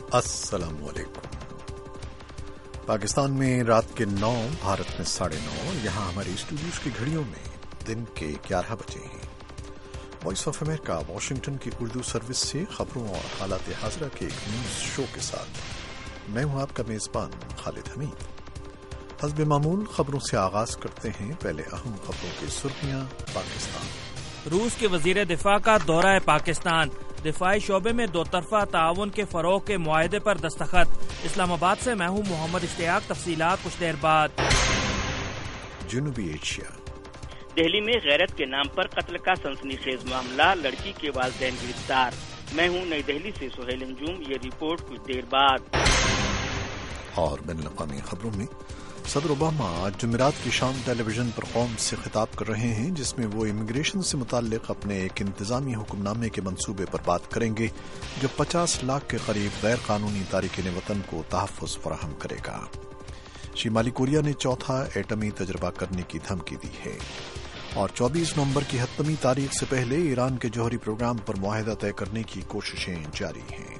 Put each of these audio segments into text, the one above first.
السلام علیکم۔ پاکستان میں رات کے 9، بھارت میں 9:30، یہاں ہماری اسٹوڈیوز کی گھڑیوں میں دن کے 11 بجے ہیں۔ وائس آف امریکہ واشنگٹن کی اردو سروس سے خبروں اور حالات حاضرہ کے ایک نیوز شو کے ساتھ میں ہوں آپ کا میزبان خالد حمید۔ حسب معمول خبروں سے آغاز کرتے ہیں۔ پہلے اہم خبروں کی سرخیاں۔ پاکستان، روس کے وزیر دفاع کا دورہ پاکستان، دفاعی شعبے میں دو طرفہ تعاون کے فروغ کے معاہدے پر دستخط۔ اسلام آباد سے میں ہوں محمد اشتیاق، تفصیلات کچھ دیر بعد۔ جنوبی ایشیا، دہلی میں غیرت کے نام پر قتل کا سنسنی خیز معاملہ، لڑکی کے والدین گرفتار۔ میں ہوں نئی دہلی سے سہیل انجم، یہ رپورٹ کچھ دیر بعد۔ اور بین الاقوامی خبروں میں صدر اوباما آج جمعرات کی شام ٹیلی ویژن پر قوم سے خطاب کر رہے ہیں، جس میں وہ امیگریشن سے متعلق اپنے ایک انتظامی حکم نامے کے منصوبے پر بات کریں گے جو 50 لاکھ کے قریب غیر قانونی تارکین وطن کو تحفظ فراہم کرے گا۔ شمالی کوریا نے چوتھا ایٹمی تجربہ کرنے کی دھمکی دی ہے، اور 24 نومبر کی حتمی تاریخ سے پہلے ایران کے جوہری پروگرام پر معاہدہ طے کرنے کی کوششیں جاری ہیں۔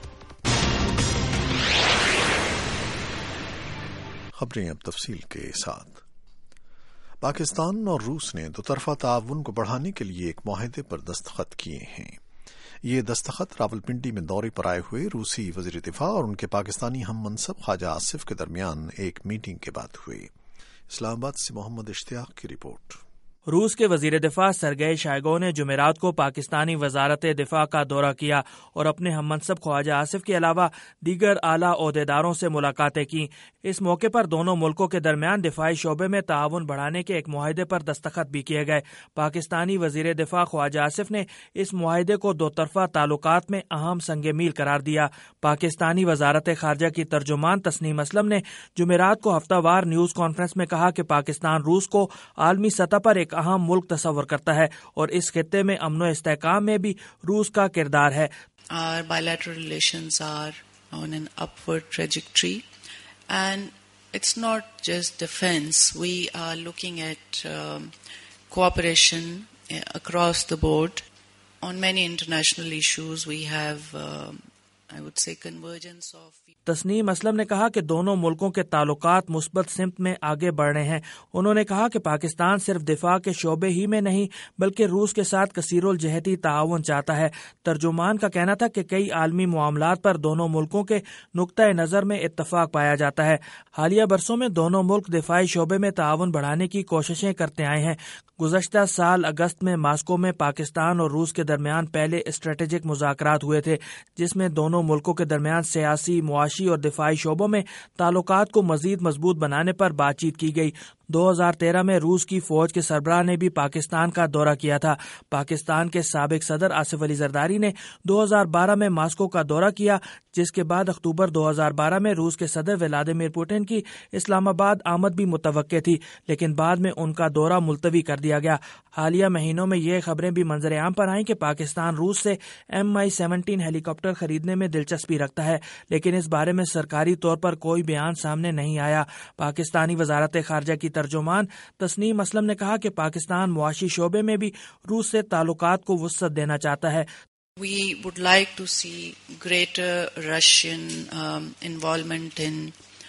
خبریں اب تفصیل کے ساتھ۔ پاکستان اور روس نے دو طرفہ تعاون کو بڑھانے کے لیے ایک معاہدے پر دستخط کیے ہیں۔ یہ دستخط راولپنڈی میں دورے پر آئے ہوئے روسی وزیر دفاع اور ان کے پاکستانی ہم منصب خواجہ آصف کے درمیان ایک میٹنگ کے بعد ہوئے۔ اسلام آباد سے محمد اشتیاق کی رپورٹ۔ روس کے وزیر دفاع سرگئی شائگو نے جمعرات کو پاکستانی وزارت دفاع کا دورہ کیا اور اپنے ہم منصب خواجہ آصف کے علاوہ دیگر اعلیٰ عہدیداروں سے ملاقاتیں کی۔ اس موقع پر دونوں ملکوں کے درمیان دفاعی شعبے میں تعاون بڑھانے کے ایک معاہدے پر دستخط بھی کیے گئے۔ پاکستانی وزیر دفاع خواجہ آصف نے اس معاہدے کو دو طرفہ تعلقات میں اہم سنگ میل قرار دیا۔ پاکستانی وزارت خارجہ کی ترجمان تسنیم اسلم نے جمعرات کو ہفتہ وار نیوز کانفرنس میں کہا کہ پاکستان روس کو عالمی سطح پر ایک اہم ملک تصور کرتا ہے اور اس خطے میں امن و استحکام میں بھی روس کا کردار ہے۔ Our bilateral relations are on an upward trajectory, and it's not just defense. We are looking at cooperation across the board. On many international issues, we have, I would say, convergence of... Tasnim Aslam نے کہا کہ دونوں ملکوں کے تعلقات مثبت سمت میں آگے بڑھ رہے ہیں۔ انہوں نے کہا کہ پاکستان صرف دفاع کے شعبے ہی میں نہیں بلکہ روس کے ساتھ کثیر الجہتی تعاون چاہتا ہے۔ ترجمان کا کہنا تھا کہ کئی عالمی معاملات پر دونوں ملکوں کے نقطۂ نظر میں اتفاق پایا جاتا ہے۔ حالیہ برسوں میں دونوں ملک دفاعی شعبے میں تعاون بڑھانے کی کوششیں کرتے آئے ہیں۔ گزشتہ سال اگست میں ماسکو میں پاکستان اور روس کے درمیان پہلے اسٹریٹجک مذاکرات ہوئے تھے، جس میں دونوں ملکوں کے درمیان سیاسی، معاشی اور دفاعی شعبوں میں تعلقات کو مزید مضبوط بنانے پر بات چیت کی گئی۔ 2013 میں روس کی فوج کے سربراہ نے بھی پاکستان کا دورہ کیا تھا۔ پاکستان کے سابق صدر آصف علی زرداری نے 2012 میں ماسکو کا دورہ کیا، جس کے بعد اکتوبر 2012 میں روس کے صدر ولادیمیر پوٹن کی اسلام آباد آمد بھی متوقع تھی، لیکن بعد میں ان کا دورہ ملتوی کر دیا گیا۔ حالیہ مہینوں میں یہ خبریں بھی منظر عام پر آئیں کہ پاکستان روس سے Mi-17 ہیلی کاپٹر خریدنے میں دلچسپی رکھتا ہے، لیکن اس بارے میں سرکاری طور پر کوئی بیان سامنے نہیں آیا۔ پاکستانی وزارت خارجہ کی ترجمان تسنیم اسلم نے کہا کہ پاکستان معاشی شعبے میں بھی روس سے تعلقات کو وسعت دینا چاہتا ہے۔ We would like to see greater Russian involvement in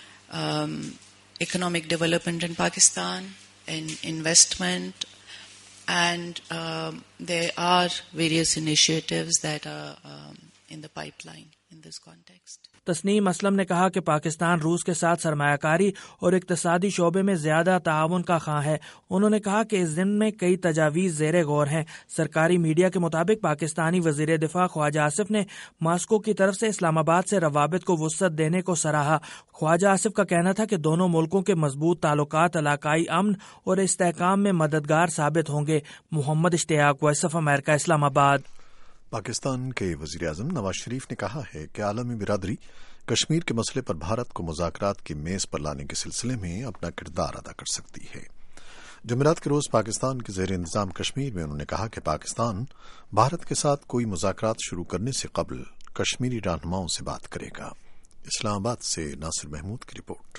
economic development in Pakistan, in investment, and there are various initiatives that are in the pipeline in this context. Tasnim Aslam نے کہا کہ پاکستان روس کے ساتھ سرمایہ کاری اور اقتصادی شعبے میں زیادہ تعاون کا خواہاں ہے۔ انہوں نے کہا کہ اس ضمن میں کئی تجاویز زیر غور ہیں۔ سرکاری میڈیا کے مطابق پاکستانی وزیر دفاع خواجہ آصف نے ماسکو کی طرف سے اسلام آباد سے روابط کو وسعت دینے کو سراہا۔ خواجہ آصف کا کہنا تھا کہ دونوں ملکوں کے مضبوط تعلقات علاقائی امن اور استحکام میں مددگار ثابت ہوں گے۔ محمد اشتیاق، وائس آف امریکہ، اسلام آباد۔ پاکستان کے وزیر اعظم نواز شریف نے کہا ہے کہ عالمی برادری کشمیر کے مسئلے پر بھارت کو مذاکرات کی میز پر لانے کے سلسلے میں اپنا کردار ادا کر سکتی ہے۔ جمعرات کے روز پاکستان کے زیر انتظام کشمیر میں انہوں نے کہا کہ پاکستان بھارت کے ساتھ کوئی مذاکرات شروع کرنے سے قبل کشمیری رہنماؤں سے بات کرے گا۔ اسلام آباد سے ناصر محمود کی رپورٹ۔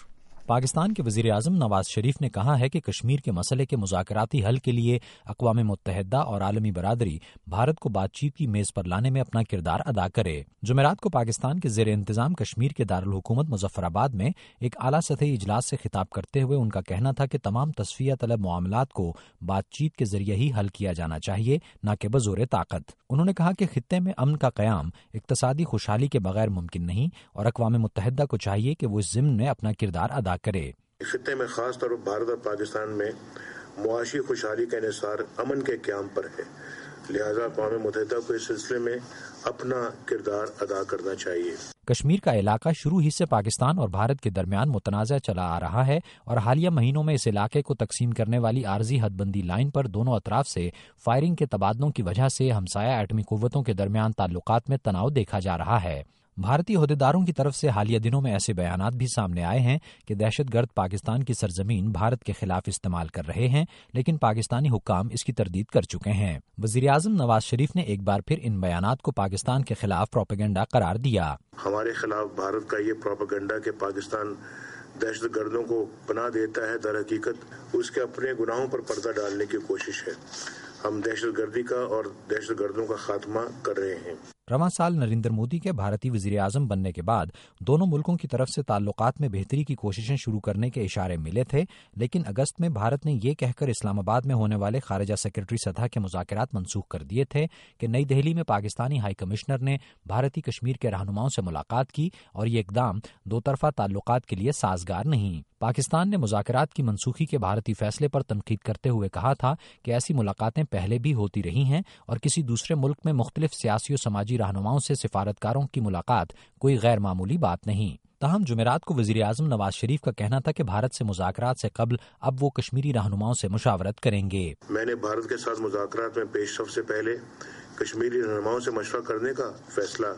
پاکستان کے وزیر اعظم نواز شریف نے کہا ہے کہ کشمیر کے مسئلے کے مذاکراتی حل کے لیے اقوام متحدہ اور عالمی برادری بھارت کو بات چیت کی میز پر لانے میں اپنا کردار ادا کرے۔ جمعرات کو پاکستان کے زیر انتظام کشمیر کے دارالحکومت مظفر آباد میں ایک اعلیٰ سطحی اجلاس سے خطاب کرتے ہوئے ان کا کہنا تھا کہ تمام تصفیہ طلب معاملات کو بات چیت کے ذریعے ہی حل کیا جانا چاہیے، نہ کہ بزور طاقت۔ انہوں نے کہا کہ خطے میں امن کا قیام اقتصادی خوشحالی کے بغیر ممکن نہیں اور اقوام متحدہ کو چاہیے کہ وہ اس ضمن میں اپنا کردار ادا کرے۔ خطے میں خاص طور پر بھارت اور پاکستان میں معاشی خوشحالی کا انحصار امن کے قیام پر ہے، لہذا اقوام متحدہ کو اس سلسلے میں اپنا کردار ادا کرنا چاہیے۔ کشمیر کا علاقہ شروع ہی سے پاکستان اور بھارت کے درمیان متنازع چلا آ رہا ہے اور حالیہ مہینوں میں اس علاقے کو تقسیم کرنے والی عارضی حد بندی لائن پر دونوں اطراف سے فائرنگ کے تبادلوں کی وجہ سے ہمسایہ ایٹمی قوتوں کے درمیان تعلقات میں تناؤ دیکھا جا رہا ہے۔ بھارتی عہدیداروں کی طرف سے حالیہ دنوں میں ایسے بیانات بھی سامنے آئے ہیں کہ دہشت گرد پاکستان کی سرزمین بھارت کے خلاف استعمال کر رہے ہیں، لیکن پاکستانی حکام اس کی تردید کر چکے ہیں۔ وزیر اعظم نواز شریف نے ایک بار پھر ان بیانات کو پاکستان کے خلاف پروپیگنڈا قرار دیا۔ ہمارے خلاف بھارت کا یہ پروپیگنڈا کہ پاکستان دہشت گردوں کو پناہ دیتا ہے، در حقیقت اس کے اپنے گناہوں پر پردہ ڈالنے کی کوشش ہے۔ ہم دہشت گردی کا اور دہشت گردوں کا خاتمہ کر رہے ہیں۔ رواں سال نریندر مودی کے بھارتی وزیر اعظم بننے کے بعد دونوں ملکوں کی طرف سے تعلقات میں بہتری کی کوششیں شروع کرنے کے اشارے ملے تھے، لیکن اگست میں بھارت نے یہ کہہ کر اسلام آباد میں ہونے والے خارجہ سیکرٹری سطح کے مذاکرات منسوخ کر دیے تھے کہ نئی دہلی میں پاکستانی ہائی کمشنر نے بھارتی کشمیر کے رہنماؤں سے ملاقات کی اور یہ اقدام دو طرفہ تعلقات کے لیے سازگار نہیں۔ پاکستان نے مذاکرات کی منسوخی کے بھارتی فیصلے پر تنقید کرتے ہوئے کہا تھا کہ ایسی ملاقاتیں پہلے بھی ہوتی رہی ہیں اور کسی دوسرے ملک میں مختلف سیاسی و سماجی رہنماؤں سے سفارتکاروں کی ملاقات کوئی غیر معمولی بات نہیں۔ تاہم جمعرات کو وزیر اعظم نواز شریف کا کہنا تھا کہ بھارت سے مذاکرات سے قبل اب وہ کشمیری رہنماؤں سے مشاورت کریں گے۔ میں نے بھارت کے ساتھ مذاکرات میں پیش رفت سے پہلے کشمیری رہنماؤں سے مشورہ کرنے کا فیصلہ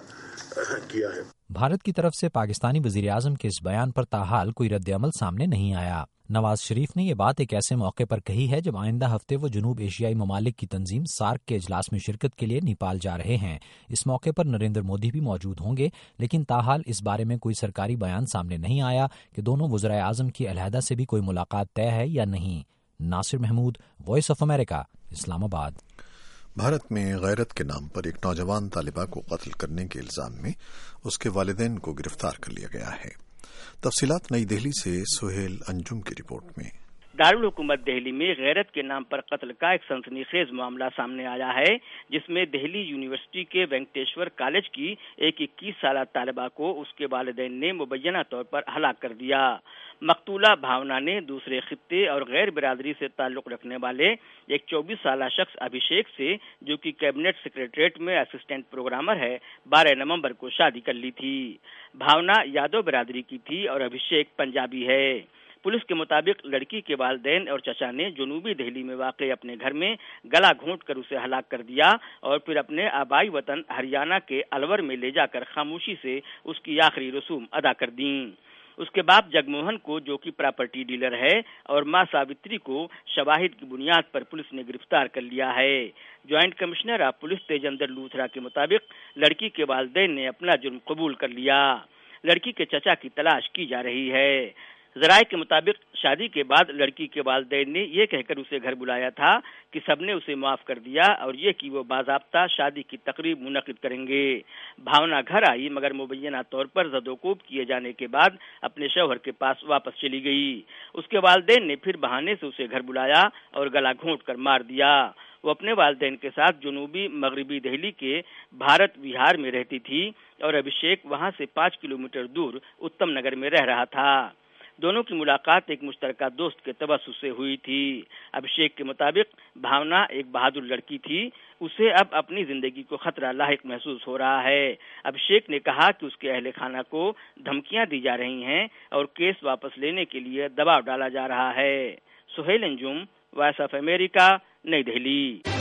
کیا ہے۔ بھارت کی طرف سے پاکستانی وزیر اعظم کے اس بیان پر تاحال کوئی رد عمل سامنے نہیں آیا۔ نواز شریف نے یہ بات ایک ایسے موقع پر کہی ہے جب آئندہ ہفتے وہ جنوب ایشیائی ممالک کی تنظیم سارک کے اجلاس میں شرکت کے لیے نیپال جا رہے ہیں۔ اس موقع پر نریندر مودی بھی موجود ہوں گے، لیکن تاحال اس بارے میں کوئی سرکاری بیان سامنے نہیں آیا کہ دونوں وزرائے اعظم کی علیحدہ سے بھی کوئی ملاقات طے ہے یا نہیں۔ Nasir Mahmood, voice of America, Islamabad. Bharat میں غیرت کے نام پر ایک نوجوان طالبہ کو قتل کرنے کے الزام میں اس کے والدین کو گرفتار کر لیا گیا ہے۔ تفصیلات نئی دہلی سے سہیل انجم کی رپورٹ میں۔ دارالحکومت دہلی میں غیرت کے نام پر قتل کا ایک سنسنی خیز معاملہ سامنے آیا ہے، جس میں دہلی یونیورسٹی کے وینکٹیشور کالج کی ایک 21 سالہ طالبہ کو اس کے والدین نے مبینہ طور پر ہلاک کر دیا۔ مقتولہ بھاونا نے دوسرے خطے اور غیر برادری سے تعلق رکھنے والے ایک 24 سالہ شخص ابھیشیک سے، جو کہ کیبنٹ سیکریٹریٹ میں اسسٹنٹ پروگرامر ہے، 12 نومبر کو شادی کر لی تھی۔ بھاونا یادو برادری کی تھی اور ابھیشیک پنجابی ہے۔ پولیس کے مطابق لڑکی کے والدین اور چچا نے جنوبی دہلی میں واقع اپنے گھر میں گلا گھونٹ کر اسے ہلاک کر دیا اور پھر اپنے آبائی وطن ہریانہ کے الور میں لے جا کر خاموشی سے اس کی آخری رسوم ادا کر دیں۔ اس کے باپ جگموہن کو، جو کہ پراپرٹی ڈیلر ہے، اور ماں ساوتری کو شواہد کی بنیاد پر پولیس نے گرفتار کر لیا ہے۔ Joint commissioner of police Tejinder Luthra کے مطابق لڑکی کے والدین نے اپنا جرم قبول کر لیا۔ لڑکی کے چچا کی تلاش کی جا رہی ہے۔ ذرائع کے مطابق شادی کے بعد لڑکی کے والدین نے یہ کہہ کر اسے گھر بلایا تھا کہ سب نے اسے معاف کر دیا اور یہ کہ وہ باضابطہ شادی کی تقریب منعقد کریں گے۔ بھاونا گھر آئی مگر مبینہ طور پر زد و کوب کیے جانے کے بعد اپنے شوہر کے پاس واپس چلی گئی۔ اس کے والدین نے پھر بہانے سے اسے گھر بلایا اور گلا گھونٹ کر مار دیا۔ وہ اپنے والدین کے ساتھ جنوبی مغربی دہلی کے بھارت وہار میں رہتی تھی اور ابھیشیک وہاں سے 5 کلومیٹر دور اتم نگر میں رہ رہا تھا۔ دونوں کی ملاقات ایک مشترکہ دوست کے توسط سے ہوئی تھی۔ ابھیشیک کے مطابق بھاونا ایک بہادر لڑکی تھی، اسے اب اپنی زندگی کو خطرہ لاحق محسوس ہو رہا ہے۔ ابھیشیک نے کہا کہ اس کے اہل خانہ کو دھمکیاں دی جا رہی ہیں اور کیس واپس لینے کے لیے دباؤ ڈالا جا رہا ہے۔ Sohail Anjum, voice of America, Nai Delhi.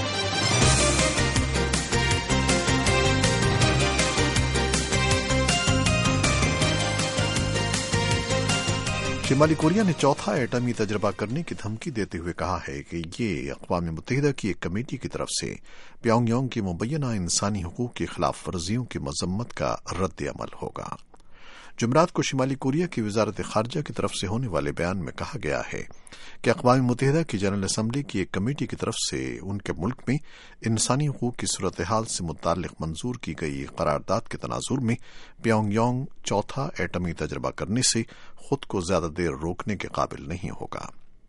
شمالی کوریا نے چوتھا ایٹمی تجربہ کرنے کی دھمکی دیتے ہوئے کہا ہے کہ یہ اقوام متحدہ کی ایک کمیٹی کی طرف سے پیونگ یانگ کی مبینہ انسانی حقوق کی خلاف ورزیوں کی مذمت کا رد عمل ہوگا۔ جمعرات کو شمالی کوریا کی وزارت خارجہ کی طرف سے ہونے والے بیان میں کہا گیا ہے کہ اقوام متحدہ کی جنرل اسمبلی کی ایک کمیٹی کی طرف سے ان کے ملک میں انسانی حقوق کی صورتحال سے متعلق منظور کی گئی قرارداد کے تناظر میں پیونگ یانگ چوتھا ایٹمی تجربہ کرنے سے خود کو زیادہ دیر روکنے کے قابل نہیں ہوگا۔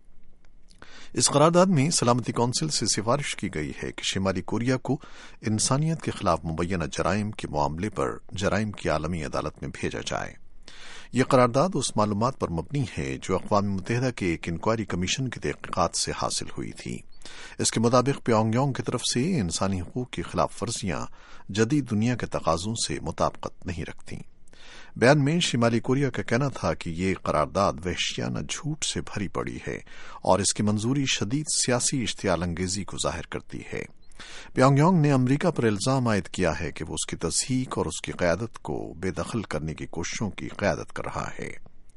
اس قرارداد میں سلامتی کونسل سے سفارش کی گئی ہے کہ شمالی کوریا کو انسانیت کے خلاف مبینہ جرائم کے معاملے پر جرائم کی عالمی عدالت میں بھیجا جائے۔ یہ قرارداد اس معلومات پر مبنی ہے جو اقوام متحدہ کے ایک انکوائری کمیشن کی تحقیقات سے حاصل ہوئی تھی۔ اس کے مطابق پیونگ یانگ کی طرف سے انسانی حقوق کی خلاف ورزیاں جدید دنیا کے تقاضوں سے مطابقت نہیں رکھتیں۔ بیان میں شمالی کوریا کا کہنا تھا کہ یہ قرارداد وحشیانہ جھوٹ سے بھری پڑی ہے اور اس کی منظوری شدید سیاسی اشتعال انگیزی کو ظاہر کرتی ہے۔ پیونگ یانگ نے امریکہ پر الزام عائد کیا ہے کہ وہ اس کی تصحیح اور اس کی قیادت کو بے دخل کرنے کی کوششوں کی قیادت کر رہا ہے۔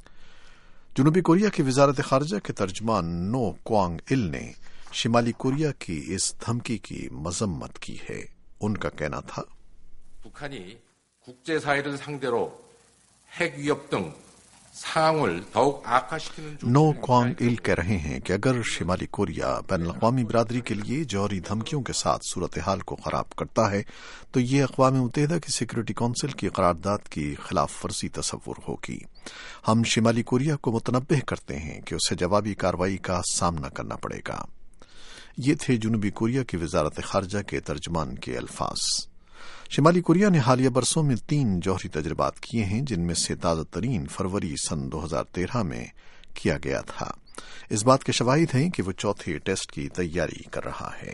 جنوبی کوریا کی وزارت خارجہ کے ترجمان نو کوانگ ایل نے شمالی کوریا کی اس دھمکی کی مذمت کی ہے۔ ان کا کہنا تھا 북한이 국제사회를 상대로 핵 위협 등 상황을 더욱 악화시키는 نو کوانگ ایل کہہ رہے ہیں کہ اگر شمالی کوریا بین الاقوامی برادری کے لیے جوہری دھمکیوں کے ساتھ صورتحال کو خراب کرتا ہے تو یہ اقوام متحدہ کی سیکورٹی کونسل کی قرارداد کی خلاف ورزی تصور ہوگی۔ ہم شمالی کوریا کو متنبہ کرتے ہیں کہ اسے جوابی کارروائی کا سامنا کرنا پڑے گا۔ یہ تھے جنوبی کوریا کی وزارت خارجہ کے ترجمان کے الفاظ۔ شمالی کوریا نے حالیہ برسوں میں 3 جوہری تجربات کیے ہیں، جن میں سے تازہ ترین فروری سن 2013 میں کیا گیا تھا۔ اس بات کے شواہد ہیں کہ وہ چوتھے ٹیسٹ کی تیاری کر رہا ہے۔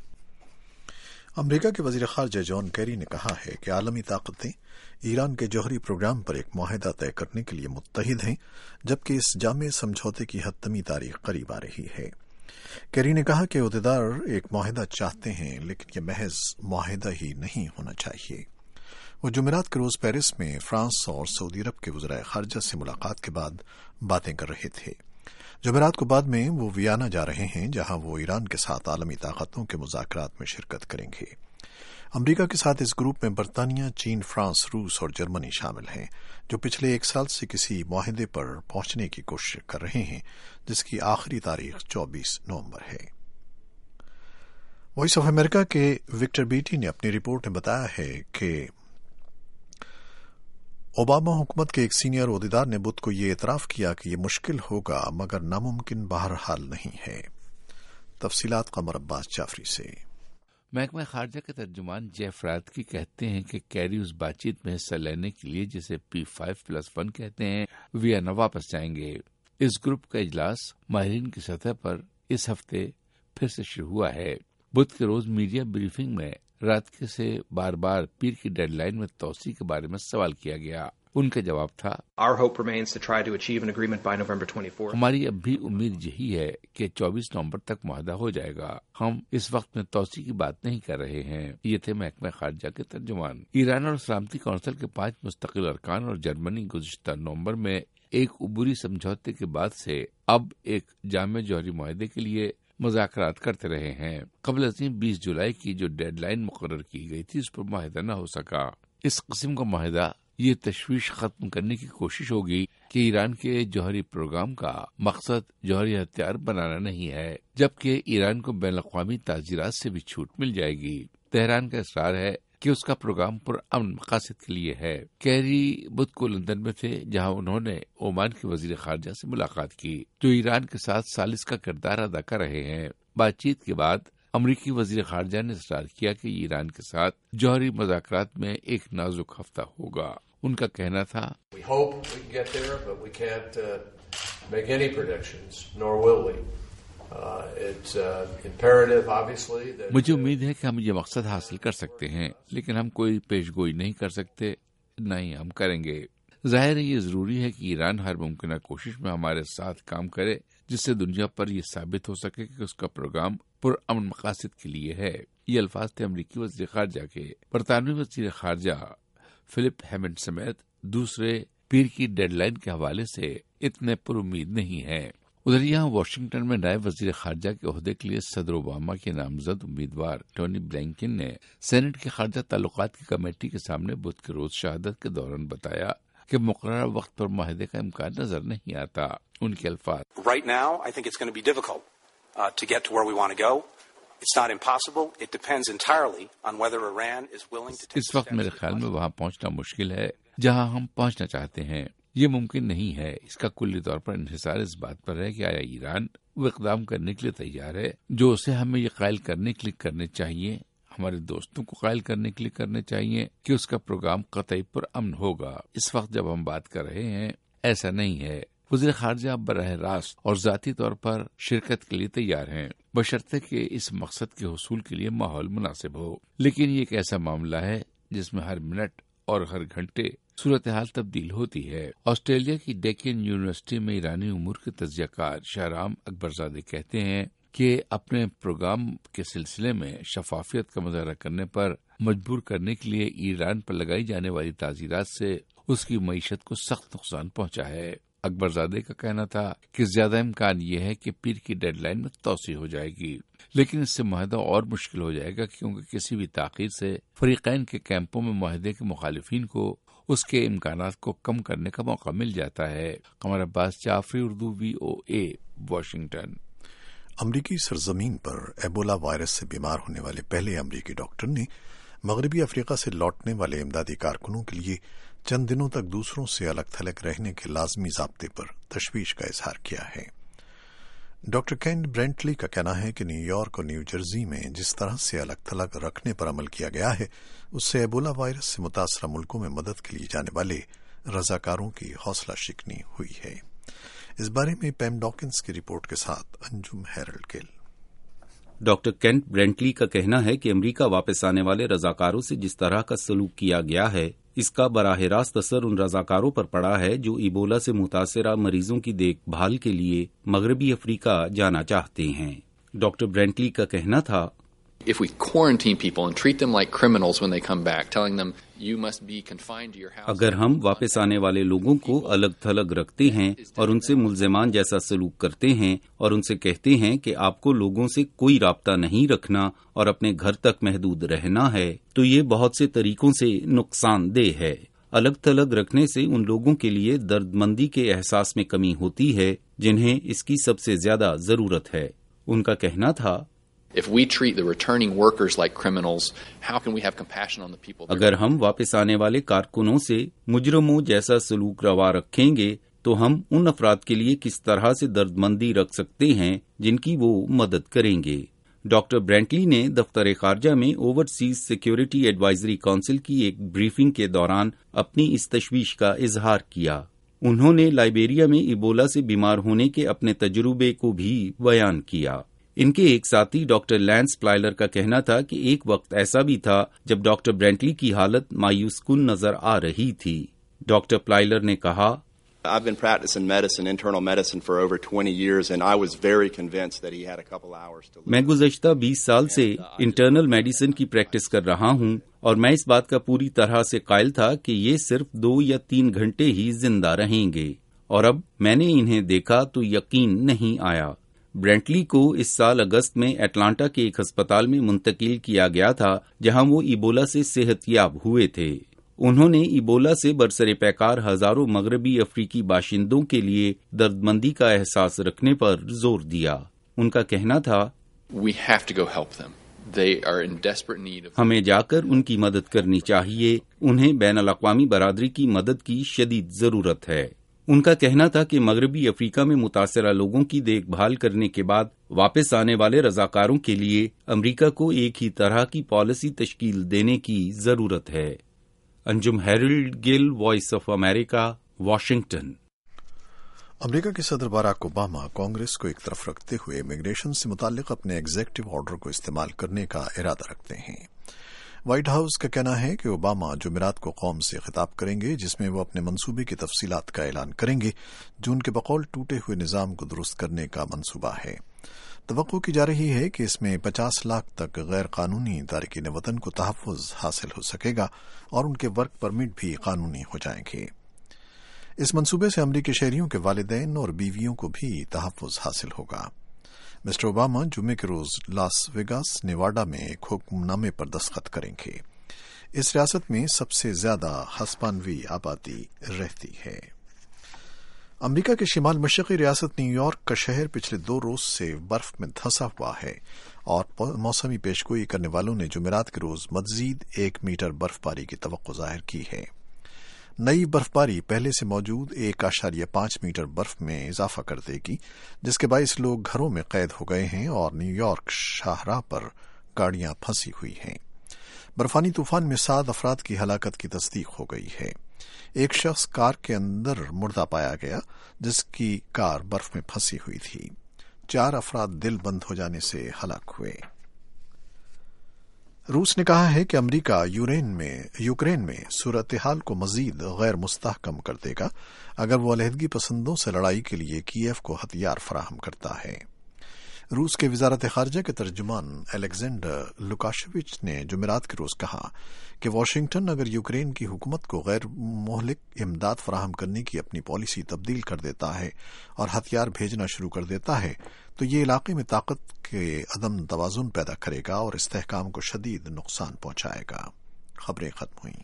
امریکہ کے وزیر خارجہ جان کیری نے کہا ہے کہ عالمی طاقتیں ایران کے جوہری پروگرام پر ایک معاہدہ طے کرنے کے لیے متحد ہیں، جبکہ اس جامع سمجھوتے کی حتمی تاریخ قریب آ رہی ہے۔ کیری نے کہا کہ عہدیدار ایک معاہدہ چاہتے ہیں، لیکن یہ محض معاہدہ ہی نہیں ہونا چاہیے۔ وہ جمعرات کے روز پیرس میں فرانس اور سعودی عرب کے وزرائے خارجہ سے ملاقات کے بعد باتیں کر رہے تھے۔ جمعرات کو بعد میں وہ ویانا جا رہے ہیں، جہاں وہ ایران کے ساتھ عالمی طاقتوں کے مذاکرات میں شرکت کریں گے۔ امریکہ کے ساتھ اس گروپ میں برطانیہ، چین، فرانس، روس اور جرمنی شامل ہیں، جو پچھلے 1 سال سے کسی معاہدے پر پہنچنے کی کوشش کر رہے ہیں، جس کی آخری تاریخ 24 نومبر ہے۔ وائس آف امریکہ کے وکٹر بیٹی نے اپنی رپورٹ میں بتایا ہے کہ اوباما حکومت کے ایک سینئر عہدیدار نے بدھ کو یہ اعتراف کیا کہ یہ مشکل ہوگا مگر ناممکن بہرحال نہیں ہے۔ تفصیلات قمر عباس جعفری سے۔ محکمہ خارجہ کے ترجمان جیف راتکی کہتے ہیں کہ کیری اس بات چیت میں حصہ لینے کے لیے جسے P5+1 کہتے ہیں ویانا واپس جائیں گے۔ اس گروپ کا اجلاس ماہرین کی سطح پر اس ہفتے پھر سے شروع ہوا ہے۔ بدھ کے روز میڈیا بریفنگ میں راتکی سے بار بار پیر کی ڈیڈ لائن میں توسیع کے بارے میں سوال کیا گیا۔ ان کا جواب تھا، ہماری اب بھی امید یہی ہے کہ 24 نومبر تک معاہدہ ہو جائے گا۔ ہم اس وقت میں توسیع کی بات نہیں کر رہے ہیں۔ یہ تھے محکمہ خارجہ کے ترجمان۔ ایران اور سلامتی کونسل کے 5 مستقل ارکان اور جرمنی گزشتہ نومبر میں ایک عبوری سمجھوتے کے بعد سے اب ایک جامع جوہری معاہدے کے لیے مذاکرات کرتے رہے ہیں۔ قبل ازیں 20 جولائی کی جو ڈیڈ لائن مقرر کی گئی تھی اس پر معاہدہ نہ ہو سکا۔ اس قسم کا معاہدہ یہ تشویش ختم کرنے کی کوشش ہوگی کہ ایران کے جوہری پروگرام کا مقصد جوہری ہتھیار بنانا نہیں ہے، جبکہ ایران کو بین الاقوامی تعزیرات سے بھی چھوٹ مل جائے گی۔ تہران کا اصرار ہے کہ اس کا پروگرام پرامن مقاصد کے لیے ہے۔ کیری بدھ کو لندن میں تھے، جہاں انہوں نے عمان کے وزیر خارجہ سے ملاقات کی، جو ایران کے ساتھ ثالث کا کردار ادا کر رہے ہیں۔ بات چیت کے بعد امریکی وزیر خارجہ نے اصرار کیا کہ ایران کے ساتھ جوہری مذاکرات میں ایک نازک ہفتہ ہوگا۔ ان کا کہنا تھا، مجھے امید ہے کہ ہم یہ مقصد حاصل کر سکتے ہیں، لیکن ہم کوئی پیش گوئی نہیں کر سکتے، نہ ہی ہم کریں گے۔ ظاہر ہے یہ ضروری ہے کہ ایران ہر ممکنہ کوشش میں ہمارے ساتھ کام کرے، جس سے دنیا پر یہ ثابت ہو سکے کہ اس کا پروگرام پرامن مقاصد کے لیے ہے۔ یہ الفاظ تھے امریکی وزیر خارجہ کے۔ برطانوی وزیر خارجہ فلپ ہیمنڈ سمیت دوسرے پیر کی ڈیڈ لائن کے حوالے سے اتنے پر امید نہیں ہیں۔ ادھر یہاں واشنگٹن میں نائب وزیر خارجہ کے عہدے کے لیے صدر اوباما کے نامزد امیدوار ٹونی بلنکن نے سینٹ کے خارجہ تعلقات کی کمیٹی کے سامنے بدھ کے روز شہادت کے دوران بتایا کہ مقررہ وقت پر معاہدے کا امکان نظر نہیں آتا. ان کے الفاظ: Right now, I think it's going to be difficult to get to where we want to go. It's not impossible. It depends entirely on whether Iran is willing to take. اس وقت میرے خیال میں وہاں پہنچنا مشکل ہے جہاں ہم پہنچنا چاہتے ہیں. یہ ممکن نہیں ہے. اس کا کلی طور پر انحصار اس بات پر ہے کہ آیا ایران وہ اقدام کرنے کے لیے تیار ہے جو اسے ہمیں یہ قائل کرنے کے لیے کرنے چاہیے، ہمارے دوستوں کو قائل کرنے کے لیے کرنے چاہیے کہ اس کا پروگرام قطعی پر امن ہوگا. اس وقت جب ہم بات کر رہے ہیں ایسا نہیں ہے. وزیر خارجہ براہ راست اور ذاتی طور پر شرکت کے لیے تیار ہیں بشرطے کہ اس مقصد کے حصول کے لیے ماحول مناسب ہو. لیکن یہ ایک ایسا معاملہ ہے جس میں ہر منٹ اور ہر گھنٹے صورتحال تبدیل ہوتی ہے. آسٹریلیا کی ڈیکن یونیورسٹی میں ایرانی امور کے تجزیہ کار شاہرام اکبرزادے کہتے ہیں کہ اپنے پروگرام کے سلسلے میں شفافیت کا مظاہرہ کرنے پر مجبور کرنے کے لیے ایران پر لگائی جانے والی تعزیرات سے اس کی معیشت کو سخت نقصان پہنچا ہے. اکبرزادے کا کہنا تھا کہ زیادہ امکان یہ ہے کہ پیر کی ڈیڈ لائن میں توسیع ہو جائے گی، لیکن اس سے معاہدہ اور مشکل ہو جائے گا کیونکہ کسی بھی تاخیر سے فریقین کے کیمپوں میں معاہدے کے مخالفین کو اس کے امکانات کو کم کرنے کا موقع مل جاتا ہے. Qamar Abbas Jafri, Urdu VOA، Washington. امریکی سرزمین پر ایبولا وائرس سے بیمار ہونے والے پہلے امریکی ڈاکٹر نے مغربی افریقہ سے لوٹنے والے امدادی کارکنوں کے لیے چند دنوں تک دوسروں سے الگ تھلگ رہنے کے لازمی ضابطے پر تشویش کا اظہار کیا ہے. ڈاکٹر کینٹ برینٹلی کا کہنا ہے کہ نیو یارک اور نیو جرسی میں جس طرح سے الگ تھلگ رکھنے پر عمل کیا گیا ہے اس سے ایبولا وائرس سے متاثرہ ملکوں میں مدد کے لیے جانے والے رضاکاروں کی حوصلہ شکنی ہوئی ہے. اس بارے میں پیم ڈاکنز کی رپورٹ کے ساتھ Anjum Harold Gill. Doctor Kent Brantly کا کہنا ہے کہ امریکہ واپس آنے والے رضاکاروں سے جس طرح کا سلوک کیا گیا ہے اس کا براہ راست اثر ان رضاکاروں پر پڑا ہے جو ایبولا سے متاثرہ مریضوں کی دیکھ بھال کے لیے مغربی افریقہ جانا چاہتے ہیں. ڈاکٹر برینٹلی کا کہنا تھا: If we quarantine people and treat them like criminals when they come back, telling them you must be confined to your house. اگر ہم واپس آنے والے لوگوں کو الگ تھلگ رکھتے ہیں اور ان سے ملزمان جیسا سلوک کرتے ہیں اور ان سے کہتے ہیں کہ آپ کو لوگوں سے کوئی رابطہ نہیں رکھنا اور اپنے گھر تک محدود رہنا ہے، تو یہ بہت سے طریقوں سے نقصان دہ ہے. الگ تھلگ رکھنے سے ان لوگوں کے لیے درد مندی کے احساس میں کمی ہوتی ہے جنہیں اس کی سب سے زیادہ ضرورت ہے. ان کا کہنا تھا: If we treat the returning workers like criminals, how can we have compassion on the people? اگر ہم واپس آنے والے کارکنوں سے مجرموں جیسا سلوک روا رکھیں گے تو ہم ان افراد کے لیے کس طرح سے درد مندی رکھ سکتے ہیں جن کی وہ مدد کریں گے. ڈاکٹر برینٹلی نے دفتر خارجہ میں اوورسیز سیکیورٹی ایڈوائزری کونسل کی ایک بریفنگ کے دوران اپنی اس تشویش کا اظہار کیا. انہوں نے لائبیریا میں ایبولا سے بیمار ہونے کے اپنے تجربے کو بھی بیان کیا. ان کے ایک ساتھی ڈاکٹر لینس پلائلر کا کہنا تھا کہ ایک وقت ایسا بھی تھا جب ڈاکٹر برینٹلی کی حالت مایوس کن نظر آ رہی تھی. ڈاکٹر پلائلر نے کہا: I've been practicing medicine, internal medicine, for over 20 years, and I was very convinced that he had a couple hours to live. میں گزشتہ 20 سال سے انٹرنل میڈیسن کی پریکٹس کر رہا ہوں اور میں اس بات کا پوری طرح سے قائل تھا کہ یہ صرف 2 یا 3 گھنٹے ہی زندہ رہیں گے، اور اب میں نے انہیں دیکھا تو یقین نہیں آیا. برینٹلی کو اس سال اگست میں اٹلانٹا کے ایک ہسپتال میں منتقل کیا گیا تھا جہاں وہ ایبولا سے صحت یاب ہوئے تھے. انہوں نے ایبولا سے برسر پیکار ہزاروں مغربی افریقی باشندوں کے لیے درد مندی کا احساس رکھنے پر زور دیا. ان کا کہنا تھا: We have to go help them. They are in desperate need of. ہمیں جا کر ان کی مدد کرنی چاہیے. انہیں بین الاقوامی برادری کی مدد کی شدید ضرورت ہے. ان کا کہنا تھا کہ مغربی افریقہ میں متاثرہ لوگوں کی دیکھ بھال کرنے کے بعد واپس آنے والے رضاکاروں کے لیے امریکہ کو ایک ہی طرح کی پالیسی تشکیل دینے کی ضرورت ہے. Anjum Harold Gill, voice of America, Washington. America کے صدر باراک اوباما کانگریس کو ایک طرف رکھتے ہوئے امیگریشن سے متعلق اپنے ایگزیکٹو آرڈر کو استعمال کرنے کا ارادہ رکھتے ہیں. وائٹ ہاؤس کا کہنا ہے کہ اوباما جمعرات کو قوم سے خطاب کریں گے جس میں وہ اپنے منصوبے کی تفصیلات کا اعلان کریں گے جو ان کے بقول ٹوٹے ہوئے نظام کو درست کرنے کا منصوبہ ہے. توقع کی جا رہی ہے کہ اس میں 50 لاکھ تک غیر قانونی تارکین وطن کو تحفظ حاصل ہو سکے گا اور ان کے ورک پرمٹ بھی قانونی ہو جائیں گے. اس منصوبے سے امریکی شہریوں کے والدین اور بیویوں کو بھی تحفظ حاصل ہوگا. مسٹر اوباما جمعے کے روز لاس ویگاس نیواڈا میں ایک حکم نامے پر دستخط کریں گے. اس ریاست میں سب سے زیادہ ہسپانوی آبادی رہتی ہے۔ امریکہ کے شمال مشرقی ریاست نیو یارک کا شہر پچھلے 2 روز سے برف میں دھنسا ہوا ہے اور موسمی پیشگوئی کرنے والوں نے جمعرات کے روز مزید 1 میٹر برف باری کی توقع ظاہر کی ہے۔ نئی برف باری پہلے سے موجود 1.5 میٹر برف میں اضافہ کر دے گی، جس کے باعث لوگ گھروں میں قید ہو گئے ہیں اور نیو یارک شاہراہ پر گاڑیاں پھنسی ہوئی ہیں۔ برفانی طوفان میں 7 افراد کی ہلاکت کی تصدیق ہو گئی ہے۔ ایک شخص کار کے اندر مردہ پایا گیا جس کی کار برف میں پھنسی ہوئی تھی۔ 4 افراد دل بند ہو جانے سے ہلاک ہوئے۔ روس نے کہا ہے کہ امریکہ یوکرین میں صورتحال کو مزید غیر مستحکم کر دے گا اگر وہ علیحدگی پسندوں سے لڑائی کے لیے کیف کو ہتھیار فراہم کرتا ہے۔ روس کے وزارت خارجہ کے ترجمان الیگزینڈر لوکاشویچ نے جمعرات کے روز کہا کہ واشنگٹن اگر یوکرین کی حکومت کو غیر مہلک امداد فراہم کرنے کی اپنی پالیسی تبدیل کر دیتا ہے اور ہتھیار بھیجنا شروع کر دیتا ہے تو یہ علاقے میں طاقت کے عدم توازن پیدا کرے گا اور استحکام کو شدید نقصان پہنچائے گا۔ خبریں ختم ہوئیں۔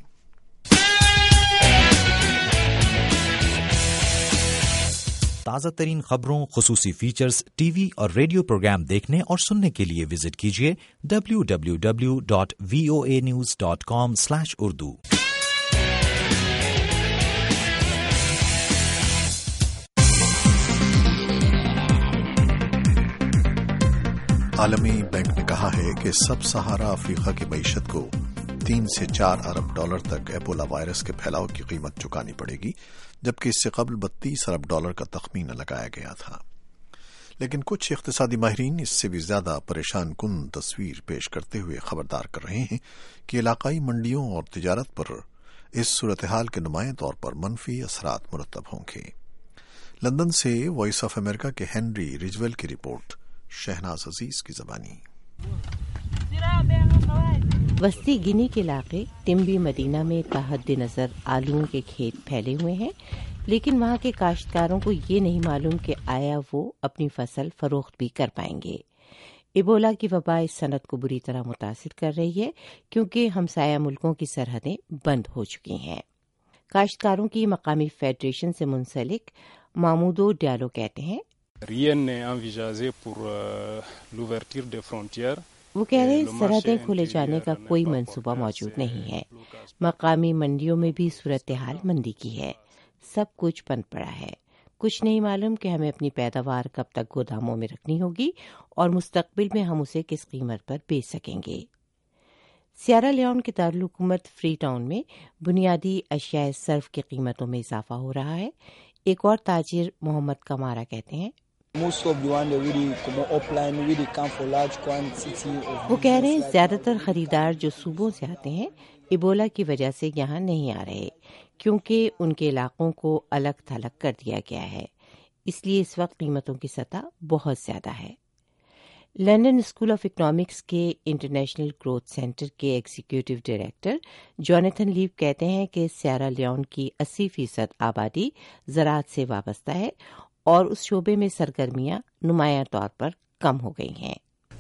تازہ ترین خبروں، خصوصی فیچرز، ٹی وی اور ریڈیو پروگرام دیکھنے اور سننے کے لیے وزٹ کیجیے www.voanews.com/urdu۔ عالمی بینک نے کہا ہے کہ سب سہارا افریقہ کی معیشت کو 3 سے 4 ارب ڈالر تک ایبولا وائرس کے پھیلاؤ کی قیمت چکانی پڑے گی، جبکہ اس سے قبل 32 ارب ڈالر کا تخمینہ لگایا گیا تھا۔ لیکن کچھ اقتصادی ماہرین اس سے بھی زیادہ پریشان کن تصویر پیش کرتے ہوئے خبردار کر رہے ہیں کہ علاقائی منڈیوں اور تجارت پر اس صورتحال کے نمایاں طور پر منفی اثرات مرتب ہوں گے۔ لندن سے وائس آف امریکہ کے ہینری رجویل کی رپورٹ، شہناز عزیز کی زبانی۔ وسطی گنی کے علاقے ٹمبی مدینہ میں تحد نظر آلوؤں کے کھیت پھیلے ہوئے ہیں، لیکن وہاں کے کاشتکاروں کو یہ نہیں معلوم کہ آیا وہ اپنی فصل فروخت بھی کر پائیں گے۔ ایبولا کی وبا اس صنعت کو بری طرح متاثر کر رہی ہے کیونکہ ہمسایہ ملکوں کی سرحدیں بند ہو چکی ہیں۔ کاشتکاروں کی مقامی فیڈریشن سے منسلک مامودو ڈیالو کہتے ہیں، وہ کہہ رہے ہیں سرحدیں کھلے جانے کا کوئی منصوبہ موجود نہیں ہے۔ مقامی منڈیوں میں بھی صورتحال مندی کی ہے، سب کچھ بند پڑا ہے۔ کچھ نہیں معلوم کہ ہمیں اپنی پیداوار کب تک گوداموں میں رکھنی ہوگی اور مستقبل میں ہم اسے کس قیمت پر بیچ سکیں گے۔ سیارا لیون کے دارالحکومت فری ٹاؤن میں بنیادی اشیاء صرف کی قیمتوں میں اضافہ ہو رہا ہے۔ ایک اور تاجر محمد کمارا کہتے ہیں، وہ کہہ رہے ہیں زیادہ تر خریدار جو صوبوں سے آتے ہیں ایبولا کی وجہ سے یہاں نہیں آ رہے کیونکہ ان کے علاقوں کو الگ تھلگ کر دیا گیا ہے، اس لیے اس وقت قیمتوں کی سطح بہت زیادہ ہے۔ لندن اسکول آف اکنامکس کے انٹرنیشنل گروتھ سینٹر کے ایگزیکٹو ڈائریکٹر جونیتھن لیو کہتے ہیں کہ سیارا لیون کی 80% آبادی زراعت سے وابستہ ہے اور اس شعبے میں سرگرمیاں نمایاں طور پر کم ہو گئی ہیں۔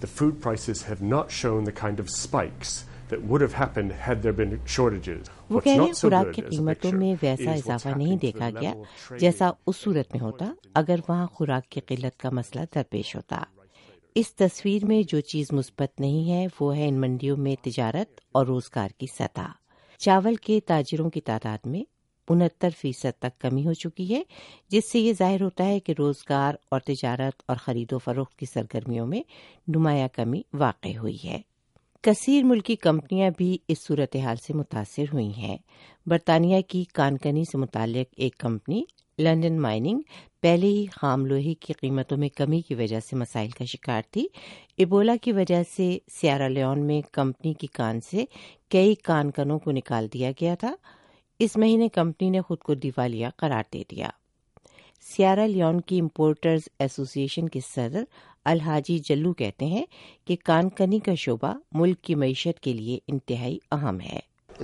وہ کہہ رہے ہیں خوراک کی قیمتوں میں ویسا اضافہ نہیں دیکھا گیا جیسا اس صورت میں ہوتا اگر وہاں خوراک کی قلت کا مسئلہ درپیش ہوتا۔ اس تصویر میں جو چیز مثبت نہیں ہے وہ ہے ان منڈیوں میں تجارت اور روزگار کی سطح۔ چاول کے تاجروں کی تعداد میں 69% تک کمی ہو چکی ہے، جس سے یہ ظاہر ہوتا ہے کہ روزگار اور تجارت اور خرید و فروخت کی سرگرمیوں میں نمایاں کمی واقع ہوئی ہے۔ کثیر ملکی کمپنیاں بھی اس صورتحال سے متاثر ہوئی ہیں۔ برطانیہ کی کانکنی سے متعلق ایک کمپنی لنڈن مائننگ پہلے ہی خام لوہے کی قیمتوں میں کمی کی وجہ سے مسائل کا شکار تھی۔ ایبولا کی وجہ سے سیارا لیون میں کمپنی کی کان سے کئی کانکنوں کو نکال دیا گیا تھا۔ اس مہینے کمپنی نے خود کو دیوالیہ قرار دے دیا۔ سیارا لیون کی امپورٹرز ایسوسی ایشن کے صدر الحاجی جلو کہتے ہیں کہ کانکنی کا شعبہ ملک کی معیشت کے لیے انتہائی اہم ہے۔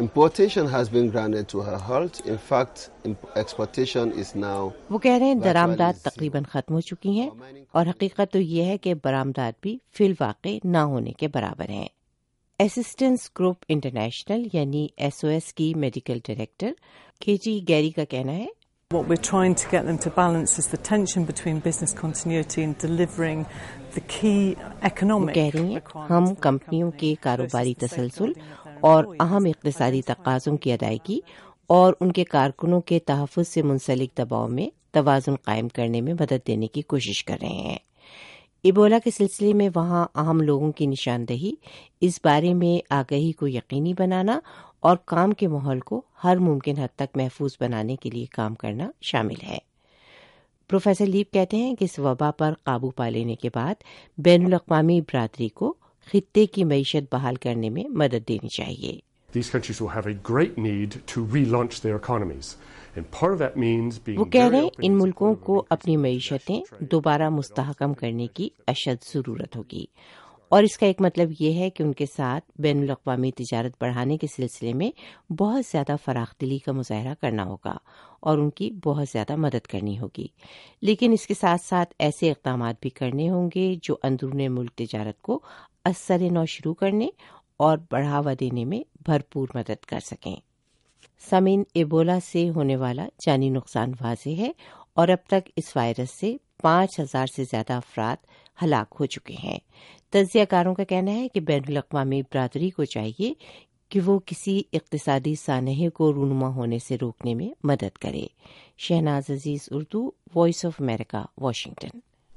وہ کہہ رہے ہیں درآمدات تقریباً ختم ہو چکی ہیں اور حقیقت تو یہ ہے کہ برآمدات بھی فی الواقع نہ ہونے کے برابر ہیں۔ اسسٹنس گروپ انٹرنیشنل یعنی SOS کی میڈیکل ڈائریکٹر KG گیری کا کہنا ہے What we're trying to get them to balance is the tension between business continuity and delivering the key economic کہہ رہی ہیں ہم کمپنیوں کے کاروباری تسلسل اور اہم اقتصادی تقاضوں کی ادائیگی اور ان کے کارکنوں کے تحفظ سے منسلک دباؤ میں توازن قائم کرنے میں مدد دینے کی کوشش کر رہے ہیں۔ ایبولا کے سلسلے میں وہاں اہم لوگوں کی نشاندہی، اس بارے میں آگہی کو یقینی بنانا اور کام کے ماحول کو ہر ممکن حد تک محفوظ بنانے کے لیے کام کرنا شامل ہے۔ پروفیسر لیپ کہتے ہیں کہ اس وبا پر قابو پا لینے کے بعد بین الاقوامی برادری کو خطے کی معیشت بحال کرنے میں مدد دینی چاہیے۔ These countries will have a great need to relaunch their economies. And part of that means being وہ کہہ رہے ہیں ان ملکوں کو اپنی معیشتیں دوبارہ مستحکم کرنے کی اشد ضرورت ہوگی، اور اس کا ایک مطلب یہ ہے کہ ان کے ساتھ بین الاقوامی تجارت بڑھانے کے سلسلے میں بہت زیادہ فراخ دلی کا مظاہرہ کرنا ہوگا اور ان کی بہت زیادہ مدد کرنی ہوگی، لیکن اس کے ساتھ ساتھ ایسے اقدامات بھی کرنے ہوں گے جو اندرون ملک تجارت کو ازسر نو شروع کرنے اور بڑھاوا دینے میں بھرپور مدد کر سکیں۔ سامعین، ایبولا سے ہونے والا جانی نقصان واضح ہے اور اب تک اس وائرس سے 5000 سے زیادہ افراد ہلاک ہو چکے ہیں۔ تجزیہ کاروں کا کہنا ہے کہ بین الاقوامی برادری کو چاہیے کہ وہ کسی اقتصادی سانحے کو رونما ہونے سے روکنے میں مدد کرے۔ Shahnaz Aziz, Urdu, voice of America, Washington.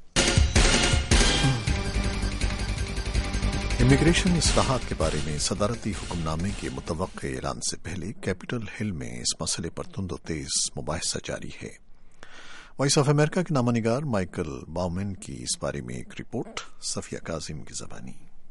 Immigration اصلاحات کے بارے میں صدارتی حکم نامے کے متوقع اعلان سے پہلے کیپٹل ہل میں اس مسئلے پر تند و تیز مباحثہ جاری ہے۔ وائس آف امریکہ کے نامہ نگار مائیکل باؤمن کی اس بارے میں ایک رپورٹ، صفیہ کاظم کی زبانی۔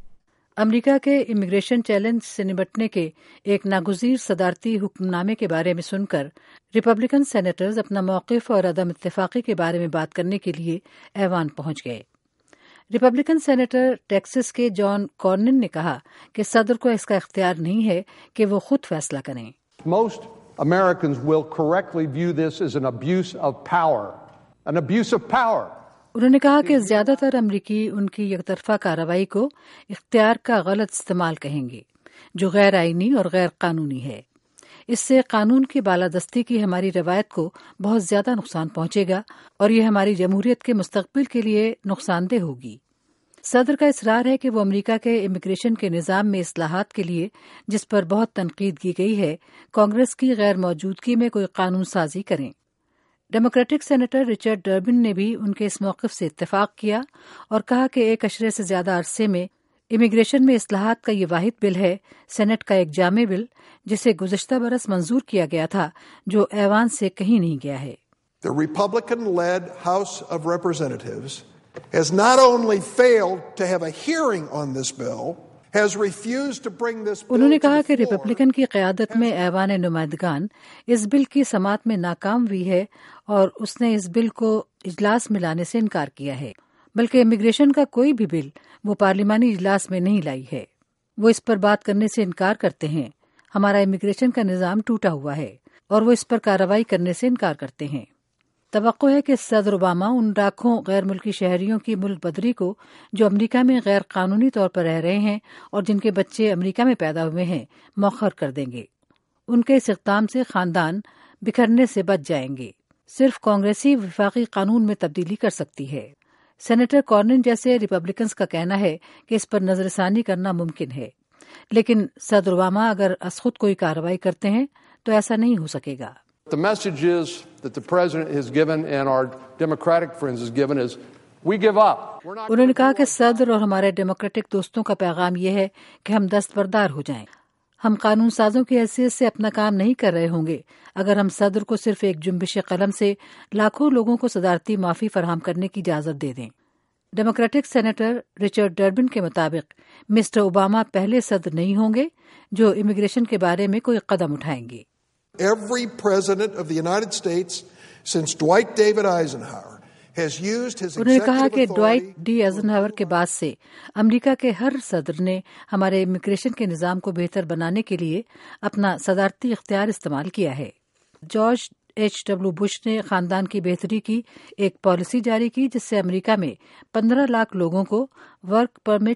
امریکہ کے امیگریشن چیلنج سے نمٹنے کے ایک ناگزیر صدارتی حکم نامے کے بارے میں سن کر ریپبلکن سینیٹرز اپنا موقف اور عدم اتفاقی کے بارے میں بات کرنے کے لیے ایوان پہنچ گئے۔ ریپبلکن سینیٹر ٹیکسس کے جان کارنن نے کہا کہ صدر کو اس کا اختیار نہیں ہے کہ وہ خود فیصلہ کریں۔ Most Americans will correctly view this as an abuse of power. An abuse of power. انہوں نے کہا کہ زیادہ تر امریکی ان کی یک طرفہ کارروائی کو اختیار کا غلط استعمال کہیں گے، جو غیر آئینی اور غیر قانونی ہے۔ اس سے قانون کی بالادستی کی ہماری روایت کو بہت زیادہ نقصان پہنچے گا اور یہ ہماری جمہوریت کے مستقبل کے لیے نقصان دہ ہوگی۔ صدر کا اصرار ہے کہ وہ امریکہ کے امیگریشن کے نظام میں اصلاحات کے لیے، جس پر بہت تنقید کی گئی ہے، کانگریس کی غیر موجودگی میں کوئی قانون سازی کریں۔ ڈیموکریٹک سینیٹر رچرڈ ڈربن نے بھی ان کے اس موقف سے اتفاق کیا اور کہا کہ ایک عشرے سے زیادہ عرصے میں امیگریشن میں اصلاحات کا یہ واحد بل ہے، سینٹ کا ایک جامع بل جسے گزشتہ برس منظور کیا گیا تھا، جو ایوان سے کہیں نہیں گیا ہے۔ The Republican-led House of Representatives has not only failed to have a hearing on this bill, has refused to bring this bill. انہوں نے کہا کہ ریپبلکن کی قیادت میں ایوان نمائندگان اس بل کی سماعت میں ناکام ہوئی ہے اور اس نے اس بل کو اجلاس میں لانے سے انکار کیا ہے، بلکہ امیگریشن کا کوئی بھی بل وہ پارلیمانی اجلاس میں نہیں لائی ہے۔ وہ اس پر بات کرنے سے انکار کرتے ہیں۔ ہمارا امیگریشن کا نظام ٹوٹا ہوا ہے اور وہ اس پر کارروائی کرنے سے انکار کرتے ہیں۔ توقع ہے کہ صدر اوباما ان لاکھوں غیر ملکی شہریوں کی ملک بدری کو جو امریکہ میں غیر قانونی طور پر رہ رہے ہیں اور جن کے بچے امریکہ میں پیدا ہوئے ہیں مؤخر کر دیں گے۔ ان کے اس اقدام سے خاندان بکھرنے سے بچ جائیں گے۔ صرف کانگریسی وفاقی قانون میں تبدیلی کر سکتی ہے۔ سینیٹر کارنن جیسے ریپبلکنز کا کہنا ہے کہ اس پر نظر ثانی کرنا ممکن ہے، لیکن صدر اوباما اگر از خود کوئی کارروائی کرتے ہیں تو ایسا نہیں ہو سکے گا۔ The message is that the president has given and our Democratic friends has given is we give up. انہوں نے کہا کہ صدر اور ہمارے ڈیموکریٹک دوستوں کا پیغام یہ ہے کہ ہم دستبردار ہو جائیں۔ ہم قانون سازوں کی حیثیت سے اپنا کام نہیں کر رہے ہوں گے اگر ہم صدر کو صرف ایک جنبش قلم سے لاکھوں لوگوں کو صدارتی معافی فراہم کرنے کی اجازت دے دیں۔ ڈیموکریٹک سینیٹر رچرڈ ڈربن کے مطابق مسٹر اوباما پہلے صدر نہیں ہوں گے جو امیگریشن کے بارے میں کوئی قدم اٹھائیں گے۔ Every president of the United States since Dwight David Eisenhower has used his انہوں نے کہا executive کہ ڈوائٹ authority ڈی ایزنہاور کے بعد سے امریکہ کے ہر صدر نے ہمارے امیگریشن کے نظام کو بہتر بنانے کے لیے اپنا صدارتی اختیار استعمال کیا ہے۔ George H.W. بش نے خاندان کی بہتری کی ایک پالیسی جاری کی جس سے امریکہ میں 15 لاکھ لوگوں کو ورک پرمٹس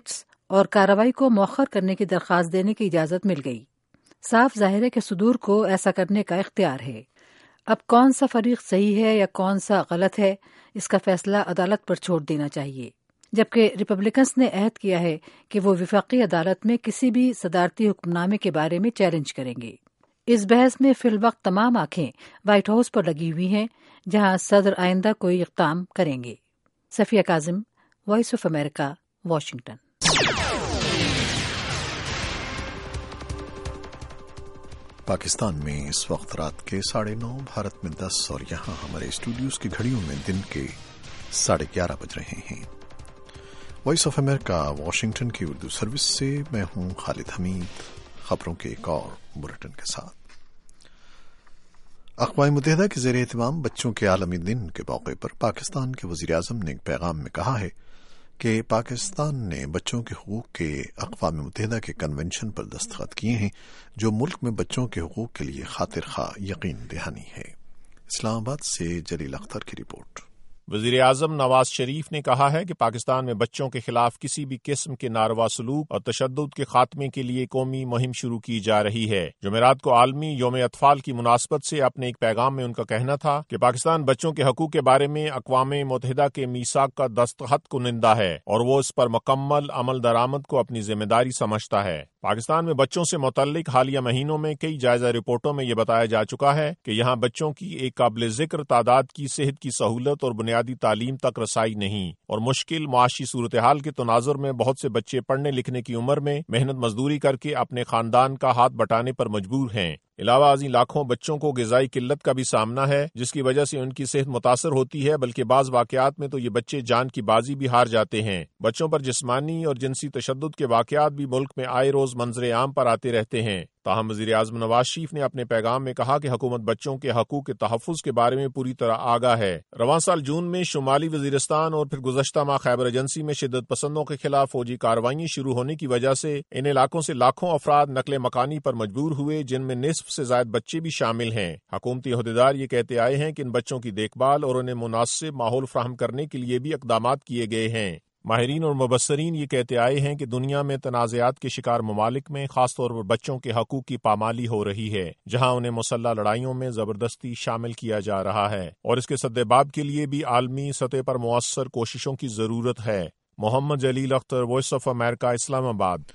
اور کارروائی کو مؤخر کرنے کی درخواست دینے کی اجازت مل گئی۔ صاف ظاہر ہے کہ صدور کو ایسا کرنے کا اختیار ہے۔ اب کون سا فریق صحیح ہے یا کون سا غلط ہے، اس کا فیصلہ عدالت پر چھوڑ دینا چاہیے، جبکہ ریپبلکنز نے عہد کیا ہے کہ وہ وفاقی عدالت میں کسی بھی صدارتی حکم نامے کے بارے میں چیلنج کریں گے۔ اس بحث میں فی الوقت تمام آنکھیں وائٹ ہاؤس پر لگی ہوئی ہیں، جہاں صدر آئندہ کوئی اقدام کریں گے۔ Safia Kazim, voice of America, Washington. Pakistan میں اس وقت رات کے 9:30، بھارت میں 10 اور یہاں ہمارے اسٹوڈیوز کی گھڑیوں میں دن کے 11:30 بج رہے ہیں۔ وائس آف امریکہ واشنگٹن کی اردو سروس سے میں ہوں خالد حمید، خبروں کے ایک اور بلیٹن کے ساتھ۔ اقوام متحدہ کے زیر اہتمام بچوں کے عالمی دن کے موقع پر پاکستان کے وزیر اعظم نے ایک پیغام میں کہا ہے کہ پاکستان نے بچوں کے حقوق کے اقوام متحدہ کے کنونشن پر دستخط کیے ہیں، جو ملک میں بچوں کے حقوق کے لیے خاطر خواہ یقین دہانی ہے۔ اسلام آباد سے جلیل اختر کی رپورٹ۔ وزیر اعظم نواز شریف نے کہا ہے کہ پاکستان میں بچوں کے خلاف کسی بھی قسم کے ناروا سلوک اور تشدد کے خاتمے کے لیے قومی مہم شروع کی جا رہی ہے۔ جمعرات کو عالمی یوم اطفال کی مناسبت سے اپنے ایک پیغام میں ان کا کہنا تھا کہ پاکستان بچوں کے حقوق کے بارے میں اقوام متحدہ کے میثاق کا دستخط کنندہ ہے اور وہ اس پر مکمل عمل درآمد کو اپنی ذمہ داری سمجھتا ہے۔ پاکستان میں بچوں سے متعلق حالیہ مہینوں میں کئی جائزہ رپورٹوں میں یہ بتایا جا چکا ہے کہ یہاں بچوں کی ایک قابل ذکر تعداد کی صحت کی سہولت اور بنیادی تعلیم تک رسائی نہیں، اور مشکل معاشی صورتحال کے تناظر میں بہت سے بچے پڑھنے لکھنے کی عمر میں محنت مزدوری کر کے اپنے خاندان کا ہاتھ بٹانے پر مجبور ہیں۔ علاوہ ازیں لاکھوں بچوں کو غذائی قلت کا بھی سامنا ہے، جس کی وجہ سے ان کی صحت متاثر ہوتی ہے، بلکہ بعض واقعات میں تو یہ بچے جان کی بازی بھی ہار جاتے ہیں۔ بچوں پر جسمانی اور جنسی تشدد کے واقعات بھی ملک میں آئے روز منظر عام پر آتے رہتے ہیں۔ تاہم وزیر اعظم نواز شریف نے اپنے پیغام میں کہا کہ حکومت بچوں کے حقوق کے تحفظ کے بارے میں پوری طرح آگاہ ہے۔ رواں سال جون میں شمالی وزیرستان اور پھر گزشتہ ماہ خیبر ایجنسی میں شدت پسندوں کے خلاف فوجی کارروائیاں شروع ہونے کی وجہ سے ان علاقوں سے لاکھوں افراد نقل مکانی پر مجبور ہوئے، جن میں نصف سے زائد بچے بھی شامل ہیں۔ حکومتی عہدیدار یہ کہتے آئے ہیں کہ ان بچوں کی دیکھ بھال اور انہیں مناسب ماحول فراہم کرنے کے لیے بھی اقدامات کیے گئے ہیں۔ ماہرین اور مبصرین یہ کہتے آئے ہیں کہ دنیا میں تنازعات کے شکار ممالک میں خاص طور پر بچوں کے حقوق کی پامالی ہو رہی ہے، جہاں انہیں مسلح لڑائیوں میں زبردستی شامل کیا جا رہا ہے، اور اس کے سدباب کے لیے بھی عالمی سطح پر مؤثر کوششوں کی ضرورت ہے۔ Muhammad Jalil Akhtar, voice of America, Islamabad.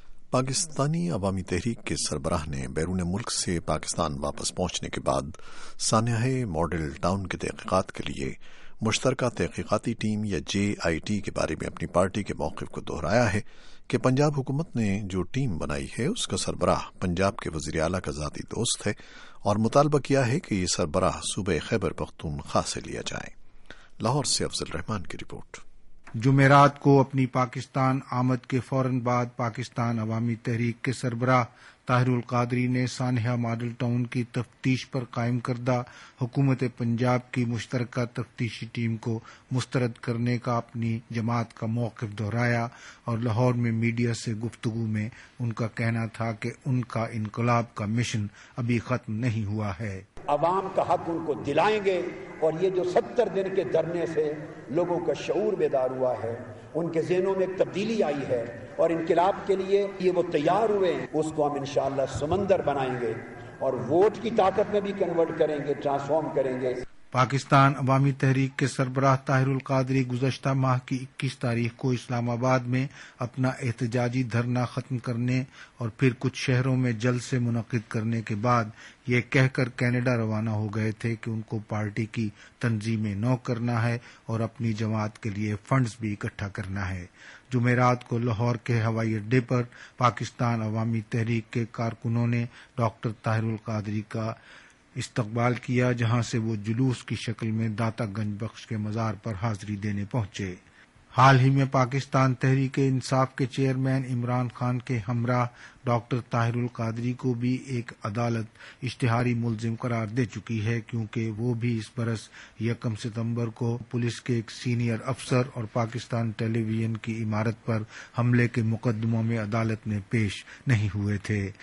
Pakistani عوامی تحریک کے سربراہ نے بیرون ملک سے پاکستان واپس پہنچنے کے بعد سانحہ ماڈل ٹاؤن کی تحقیقات کے لیے مشترکہ تحقیقاتی ٹیم یا JIT کے بارے میں اپنی پارٹی کے موقف کو دہرایا ہے کہ پنجاب حکومت نے جو ٹیم بنائی ہے اس کا سربراہ پنجاب کے وزیر اعلیٰ کا ذاتی دوست ہے، اور مطالبہ کیا ہے کہ یہ سربراہ صوبہ خیبر پختونخوا سے لیا جائے۔ لاہور سے افضل رحمان کی رپورٹ۔ جمعرات کو اپنی پاکستان آمد کے فوراً بعد پاکستان عوامی تحریک کے سربراہ طاہر القادری نے سانحہ ماڈل ٹاؤن کی تفتیش پر قائم کردہ حکومت پنجاب کی مشترکہ تفتیشی ٹیم کو مسترد کرنے کا اپنی جماعت کا موقف دہرایا، اور لاہور میں میڈیا سے گفتگو میں ان کا کہنا تھا کہ ان کا انقلاب کا مشن ابھی ختم نہیں ہوا ہے۔ عوام کا حق ان کو دلائیں گے، اور یہ جو 70 دن کے دھرنے سے لوگوں کا شعور بیدار ہوا ہے، ان کے ذہنوں میں ایک تبدیلی آئی ہے اور انقلاب کے لیے یہ وہ تیار ہوئے ہیں، اس کو ہم انشاءاللہ سمندر بنائیں گے اور ووٹ کی طاقت میں بھی کنورٹ کریں گے، ٹرانسفارم کریں گے۔ پاکستان عوامی تحریک کے سربراہ طاہر القادری گزشتہ ماہ کی 21 تاریخ کو اسلام آباد میں اپنا احتجاجی دھرنا ختم کرنے اور پھر کچھ شہروں میں جلد سے منعقد کرنے کے بعد یہ کہہ کر کینیڈا روانہ ہو گئے تھے کہ ان کو پارٹی کی تنظیمیں نو کرنا ہے اور اپنی جماعت کے لیے فنڈز بھی اکٹھا کرنا ہے۔ جمعرات کو لاہور کے ہوائی اڈے پر پاکستان عوامی تحریک کے کارکنوں نے ڈاکٹر طاہر القادری کا استقبال کیا، جہاں سے وہ جلوس کی شکل میں داتا گنج بخش کے مزار پر حاضری دینے پہنچے۔ حال ہی میں پاکستان تحریک انصاف کے چیئرمین عمران خان کے ہمراہ ڈاکٹر طاہر القادری کو بھی ایک عدالت اشتہاری ملزم قرار دے چکی ہے، کیونکہ وہ بھی اس برس 1 ستمبر کو پولیس کے ایک سینئر افسر اور پاکستان ٹیلی ویژن کی عمارت پر حملے کے مقدموں میں عدالت میں پیش نہیں ہوئے تھے۔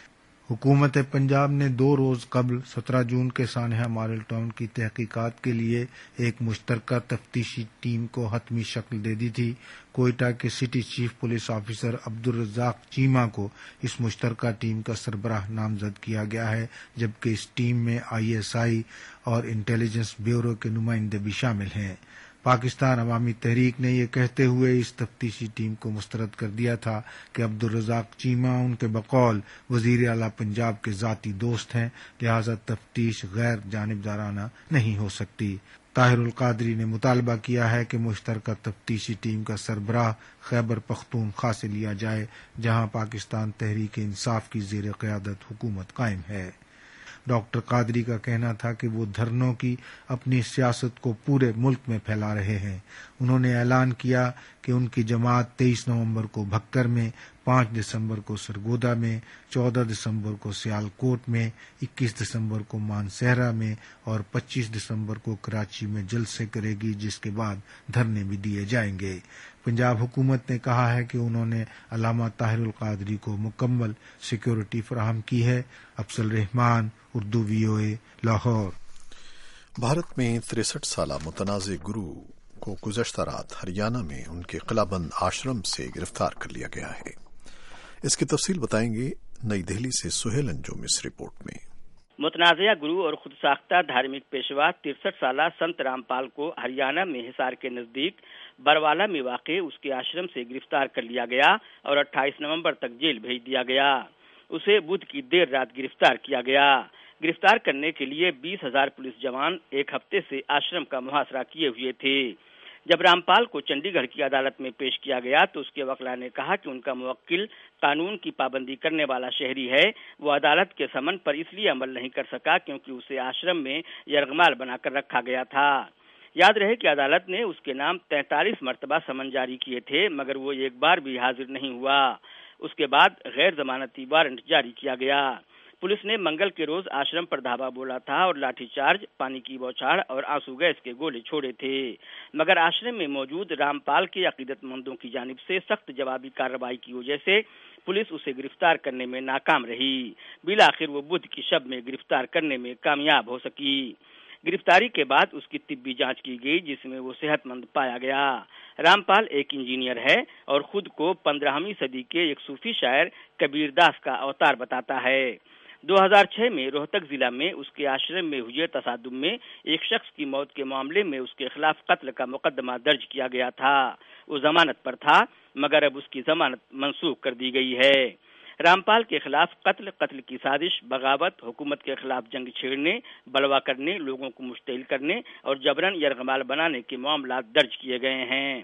حکومت پنجاب نے 2 روز قبل 17 جون کے سانحہ ماڈل ٹاؤن کی تحقیقات کے لیے ایک مشترکہ تفتیشی ٹیم کو حتمی شکل دے دی تھی۔ کوئٹہ کے city chief police officer Abdul Razzaq Cheema کو اس مشترکہ ٹیم کا سربراہ نامزد کیا گیا ہے، جبکہ اس ٹیم میں ISI اور انٹیلیجنس بیورو کے نمائندے بھی شامل ہیں۔ پاکستان عوامی تحریک نے یہ کہتے ہوئے اس تفتیشی ٹیم کو مسترد کر دیا تھا کہ عبدالرزاق چیمہ ان کے بقول وزیر اعلیٰ پنجاب کے ذاتی دوست ہیں، لہذا تفتیش غیر جانبدارانہ نہیں ہو سکتی۔ طاہر القادری نے مطالبہ کیا ہے کہ مشترکہ تفتیشی ٹیم کا سربراہ خیبر پختونخوا سے لیا جائے، جہاں پاکستان تحریک انصاف کی زیر قیادت حکومت قائم ہے۔ ڈاکٹر قادری کا کہنا تھا کہ وہ دھرنوں کی اپنی سیاست کو پورے ملک میں پھیلا رہے ہیں۔ انہوں نے اعلان کیا کہ ان کی جماعت 23 نومبر کو بھکر میں، 5 دسمبر کو سرگودا میں، 14 دسمبر کو سیالکوٹ میں، 21 دسمبر کو مانسہرہ میں اور 25 دسمبر کو کراچی میں جلسے کرے گی، جس کے بعد دھرنے بھی دیے جائیں گے۔ پنجاب حکومت نے کہا ہے کہ انہوں نے علامہ طاہر القادری کو مکمل سیکورٹی فراہم کی ہے۔ افضل رحمان، اردو VOA، لاہور۔ بھارت میں 63 سالہ متنازع گرو کو گزشتہ رات ہریانہ میں ان کے قلعہ بند آشرم سے گرفتار کر لیا گیا ہے۔ اس کی تفصیل بتائیں گے نئی دہلی سے سہیل انجم اس رپورٹ میں۔ متنازعہ گرو اور خود ساختہ دھارمک پیشوا 63 سالہ سنت رام پال کو ہریانہ میں حصار کے نزدیک بروالا میں واقع اس کے آشرم سے گرفتار کر لیا گیا اور 28 نومبر تک جیل بھیج دیا گیا۔ اسے بدھ کی دیر رات گرفتار کیا گیا۔ گرفتار کرنے کے لیے 20,000 پولیس جوان ایک ہفتے سے آشرم کا محاصرہ کیے ہوئے تھے۔ جب رامپال کو چنڈی گڑھ کی عدالت میں پیش کیا گیا تو اس کے وکلاء نے کہا کہ ان کا موکل قانون کی پابندی کرنے والا شہری ہے، وہ عدالت کے سمن پر اس لیے عمل نہیں کر سکا کیونکہ اسے آشرم میں یرغمال بنا کر رکھا گیا تھا۔ یاد رہے کہ عدالت نے اس کے نام 43 مرتبہ سمن جاری کیے تھے، مگر وہ ایک بار بھی حاضر نہیں ہوا۔ اس کے بعد غیر ضمانتی وارنٹ جاری کیا گیا۔ پولیس نے منگل کے روز آشرم پر دھاوا بولا تھا اور لاٹھی چارج، پانی کی بوچھاڑ اور آنسو گیس کے گولے چھوڑے تھے، مگر آشرم میں موجود رامپال کے عقیدت مندوں کی جانب سے سخت جوابی کارروائی کی وجہ سے پولیس اسے گرفتار کرنے میں ناکام رہی۔ بالآخر وہ بدھ کی شب میں گرفتار کرنے میں کامیاب ہو سکی۔ گرفتاری کے بعد اس کی طبی جانچ کی گئی جس میں وہ صحت مند پایا گیا۔ رامپال ایک انجینئر ہے اور خود کو 15ویں صدی کے ایک صوفی شاعر کبیر داس کا اوتار بتاتا ہے۔ 2006 میں روہتک ضلع میں اس کے آشرم میں ہوئے تصادم میں ایک شخص کی موت کے معاملے میں اس کے خلاف قتل کا مقدمہ درج کیا گیا تھا۔ وہ ضمانت پر تھا مگر اب اس کی ضمانت منسوخ کر دی گئی ہے۔ رامپال کے خلاف قتل کی سازش، بغاوت، حکومت کے خلاف جنگ چھیڑنے، بلوا کرنے، لوگوں کو مشتعل کرنے اور جبرن یرغمال بنانے کے معاملات درج کیے گئے ہیں۔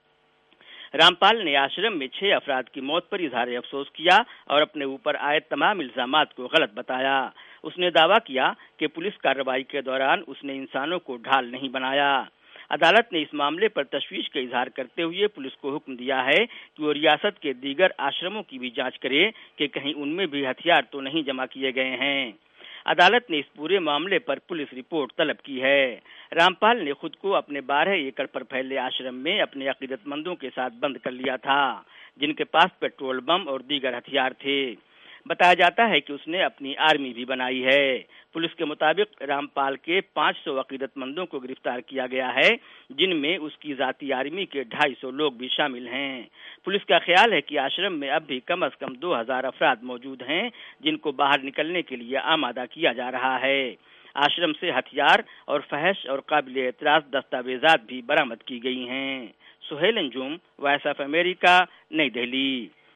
رامپال نے آشرم میں 6 افراد کی موت پر اظہار افسوس کیا اور اپنے اوپر آئے تمام الزامات کو غلط بتایا۔ اس نے دعویٰ کیا کہ پولیس کارروائی کے دوران اس نے انسانوں کو ڈھال نہیں بنایا۔ عدالت نے اس معاملے پر تشویش کا اظہار کرتے ہوئے پولیس کو حکم دیا ہے کہ وہ ریاست کے دیگر آشرموں کی بھی جانچ کرے کہ کہیں ان میں بھی ہتھیار تو نہیں جمع کیے گئے ہیں۔ عدالت نے اس پورے معاملے پر پولیس رپورٹ طلب کی ہے۔ رامپال نے خود کو اپنے 12 ایکڑ پر پھیلے آشرم میں اپنے عقیدت مندوں کے ساتھ بند کر لیا تھا جن کے پاس پیٹرول بم اور دیگر ہتھیار تھے۔ بتایا جاتا ہے کہ اس نے اپنی آرمی بھی بنائی ہے۔ پولیس کے مطابق رامپال کے 500 عقیدت مندوں کو گرفتار کیا گیا ہے جن میں اس کی ذاتی آرمی کے 250 لوگ بھی شامل ہیں۔ پولیس کا خیال ہے کہ آشرم میں اب بھی کم از کم 2000 افراد موجود ہیں جن کو باہر نکلنے کے لیے آمادہ کیا جا رہا ہے۔ آشرم سے ہتھیار اور فحش اور قابل اعتراض دستاویزات بھی برآمد کی گئی ہیں۔ Sohail Anjum, voice of America, Nai Delhi.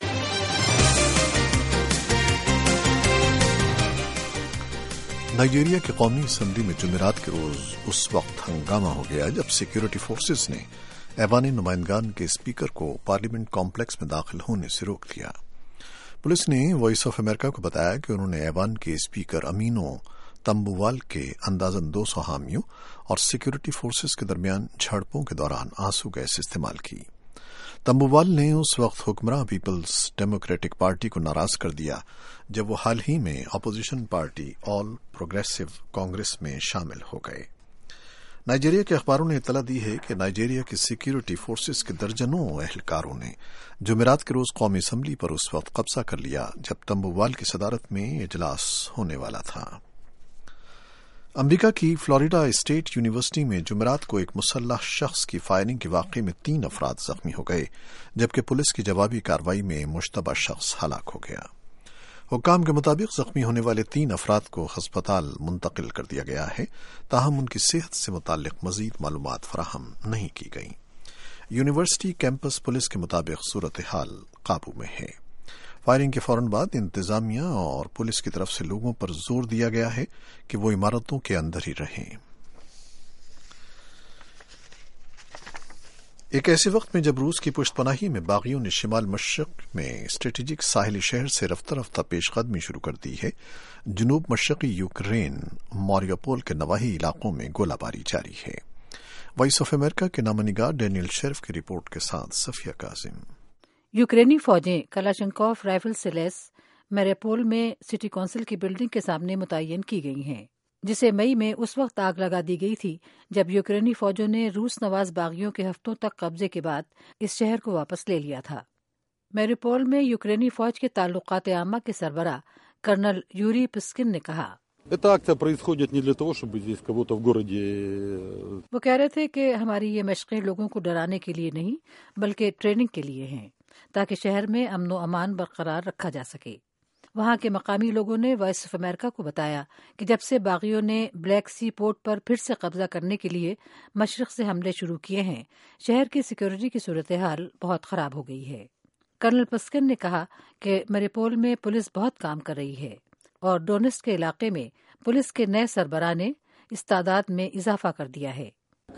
Nigeria کی قومی اسمبلی میں جمعرات کے روز اس وقت ہنگامہ ہو گیا جب سیکورٹی فورسز نے ایوانی نمائندگان کے اسپیکر کو پارلیمنٹ کمپلیکس میں داخل ہونے سے روک دیا۔ پولیس نے وائس آف امریکہ کو بتایا کہ انہوں نے ایوان کے اسپیکر امینو تمبووال کے اندازاً 200 حامیوں اور سیکورٹی فورسز کے درمیان جھڑپوں کے دوران آنسو گیس استعمال کی۔ تمبووال نے اس وقت حکمراں پیپلز ڈیموکریٹک پارٹی کو ناراض کر دیا جب وہ حال ہی میں opposition party all progressive Congress میں شامل ہو گئے۔ نائجیریا کے اخباروں نے اطلاع دی ہے کہ نائجیریا کی سیکیورٹی فورسز کے درجنوں اہلکاروں نے جمعرات کے روز قومی اسمبلی پر اس وقت قبضہ کر لیا جب تمبووال کی صدارت میں اجلاس ہونے والا تھا۔ امریکہ کی فلوریڈا اسٹیٹ یونیورسٹی میں جمعرات کو ایک مسلح شخص کی فائرنگ کے واقعے میں 3 افراد زخمی ہو گئے جبکہ پولیس کی جوابی کارروائی میں مشتبہ شخص ہلاک ہو گیا۔ حکام کے مطابق زخمی ہونے والے 3 افراد کو ہسپتال منتقل کر دیا گیا ہے، تاہم ان کی صحت سے متعلق مزید معلومات فراہم نہیں کی گئیں۔ یونیورسٹی کیمپس پولیس کے مطابق صورتحال قابو میں ہے۔ فائرنگ کے فوراً بعد انتظامیہ اور پولیس کی طرف سے لوگوں پر زور دیا گیا ہے کہ وہ عمارتوں کے اندر ہی رہیں۔ ایک ایسے وقت میں جب روس کی پشت پناہی میں باغیوں نے شمال مشرق میں اسٹریٹجک ساحلی شہر سے رفتہ رفتہ پیش قدمی شروع کر دی ہے، جنوب مشرقی یوکرین ماریوپول کے نواحی علاقوں میں گولہ باری جاری ہے۔ وائس آف امریکہ کے نامہ نگار ڈینیل شیرف کی رپورٹ کے ساتھ صفیہ کاظم۔ یوکرینی فوجیں کلاشنکوف رائفل سے لیس میریپول میں سٹی کونسل کی بلڈنگ کے سامنے متعین کی گئی ہیں، جسے مئی میں اس وقت آگ لگا دی گئی تھی جب یوکرینی فوجوں نے روس نواز باغیوں کے ہفتوں تک قبضے کے بعد اس شہر کو واپس لے لیا تھا۔ میریپول میں یوکرینی فوج کے تعلقات عامہ کے سربراہ کرنل یوری پسکن نے کہا، وہ کہہ رہے تھے کہ ہماری یہ مشقیں لوگوں کو ڈرانے کے لیے نہیں بلکہ ٹریننگ کے لیے ہیں تاکہ شہر میں امن و امان برقرار رکھا جا سکے۔ وہاں کے مقامی لوگوں نے وائس آف امریکہ کو بتایا کہ جب سے باغیوں نے بلیک سی پورٹ پر پھر سے قبضہ کرنے کے لیے مشرق سے حملے شروع کیے ہیں، شہر کی سیکورٹی کی صورتحال بہت خراب ہو گئی ہے۔ کرنل پسکن نے کہا کہ میریپول میں پولیس بہت کام کر رہی ہے اور ڈونیٹسک کے علاقے میں پولیس کے نئے سربراہ نے اس تعداد میں اضافہ کر دیا ہے۔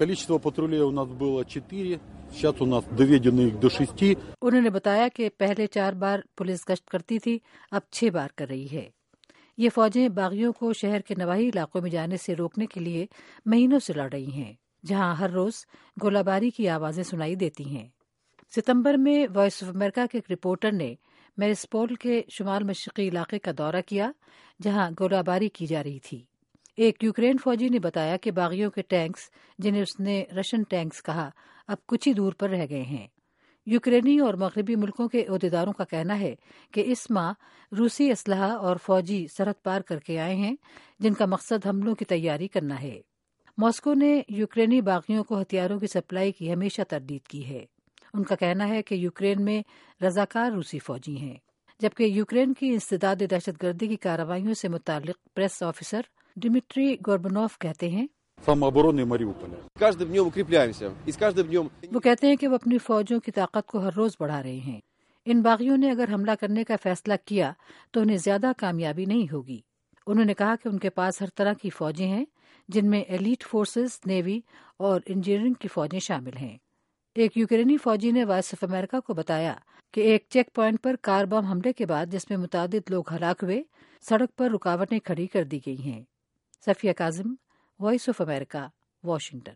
انہوں نے بتایا کہ پہلے 4 بار پولیس گشت کرتی تھی، اب 6 بار کر رہی ہے۔ یہ فوجیں باغیوں کو شہر کے نواحی علاقوں میں جانے سے روکنے کے لیے مہینوں سے لڑ رہی ہیں، جہاں ہر روز گولہ باری کی آوازیں سنائی دیتی ہیں۔ ستمبر میں وائس آف امریکہ کے ایک رپورٹر نے میریسپول کے شمال مشرقی علاقے کا دورہ کیا جہاں گولہ باری کی جا رہی تھی۔ ایک یوکرین فوجی نے بتایا کہ باغیوں کے ٹینکس، جنہیں اس نے رشین ٹینکس کہا، اب کچھ ہی دور پر رہ گئے ہیں۔ یوکرینی اور مغربی ملکوں کے عہدیداروں کا کہنا ہے کہ اس ماہ روسی اسلحہ اور فوجی سرحد پار کر کے آئے ہیں جن کا مقصد حملوں کی تیاری کرنا ہے۔ ماسکو نے یوکرینی باغیوں کو ہتھیاروں کی سپلائی کی ہمیشہ تردید کی ہے۔ ان کا کہنا ہے کہ یوکرین میں رضاکار روسی فوجی ہیں، جبکہ یوکرین کی انسداد دہشت گردی کی کارروائیوں سے متعلق پریس آفیسر ڈمیٹری گوربنوف کہتے ہیں، وہ کہتے ہیں کہ وہ اپنی فوجوں کی طاقت کو ہر روز بڑھا رہے ہیں۔ ان باغیوں نے اگر حملہ کرنے کا فیصلہ کیا تو انہیں زیادہ کامیابی نہیں ہوگی۔ انہوں نے کہا کہ ان کے پاس ہر طرح کی فوجیں ہیں جن میں ایلیٹ فورسز، نیوی اور انجینئرنگ کی فوجیں شامل ہیں۔ ایک یوکرینی فوجی نے وائس آف امریکہ کو بتایا کہ ایک چیک پوائنٹ پر کار بم حملے کے بعد جس میں متعدد لوگ ہلاک ہوئے، سڑک پر رکاوٹیں کھڑی کر دی گئی ہیں۔ Safia Kazim, voice of America, Washington.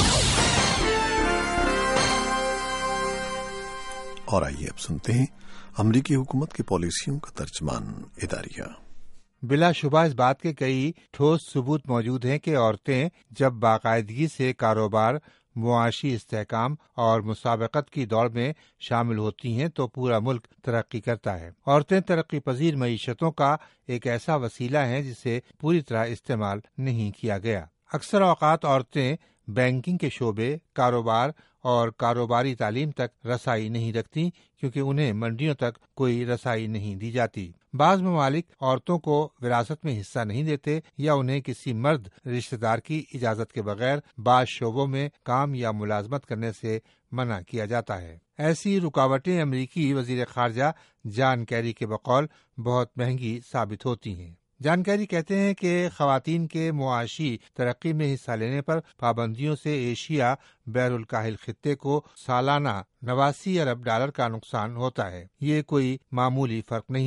اور آئیے اب سنتے ہیں امریکی حکومت کی پالیسیوں کا ترجمان اداریہ۔ بلا شبہ اس بات کے کئی ٹھوس ثبوت موجود ہیں کہ عورتیں جب باقاعدگی سے کاروبار، معاشی استحکام اور مسابقت کی دوڑ میں شامل ہوتی ہیں تو پورا ملک ترقی کرتا ہے۔ عورتیں ترقی پذیر معیشتوں کا ایک ایسا وسیلہ ہیں جسے پوری طرح استعمال نہیں کیا گیا۔ اکثر اوقات عورتیں بینکنگ کے شعبے، کاروبار اور کاروباری تعلیم تک رسائی نہیں رکھتی کیونکہ انہیں منڈیوں تک کوئی رسائی نہیں دی جاتی۔ بعض ممالک عورتوں کو وراثت میں حصہ نہیں دیتے یا انہیں کسی مرد رشتہ دار کی اجازت کے بغیر بعض شعبوں میں کام یا ملازمت کرنے سے منع کیا جاتا ہے۔ ایسی رکاوٹیں امریکی وزیر خارجہ جان کیری کے بقول بہت مہنگی ثابت ہوتی ہیں۔ جان کیری کہتے ہیں کہ خواتین کے معاشی ترقی میں حصہ لینے پر پابندیوں سے ایشیا بحر الکاہل خطے کو سالانہ $89 ارب کا نقصان ہوتا ہے۔ یہ کوئی معمولی فرق نہیں ہے۔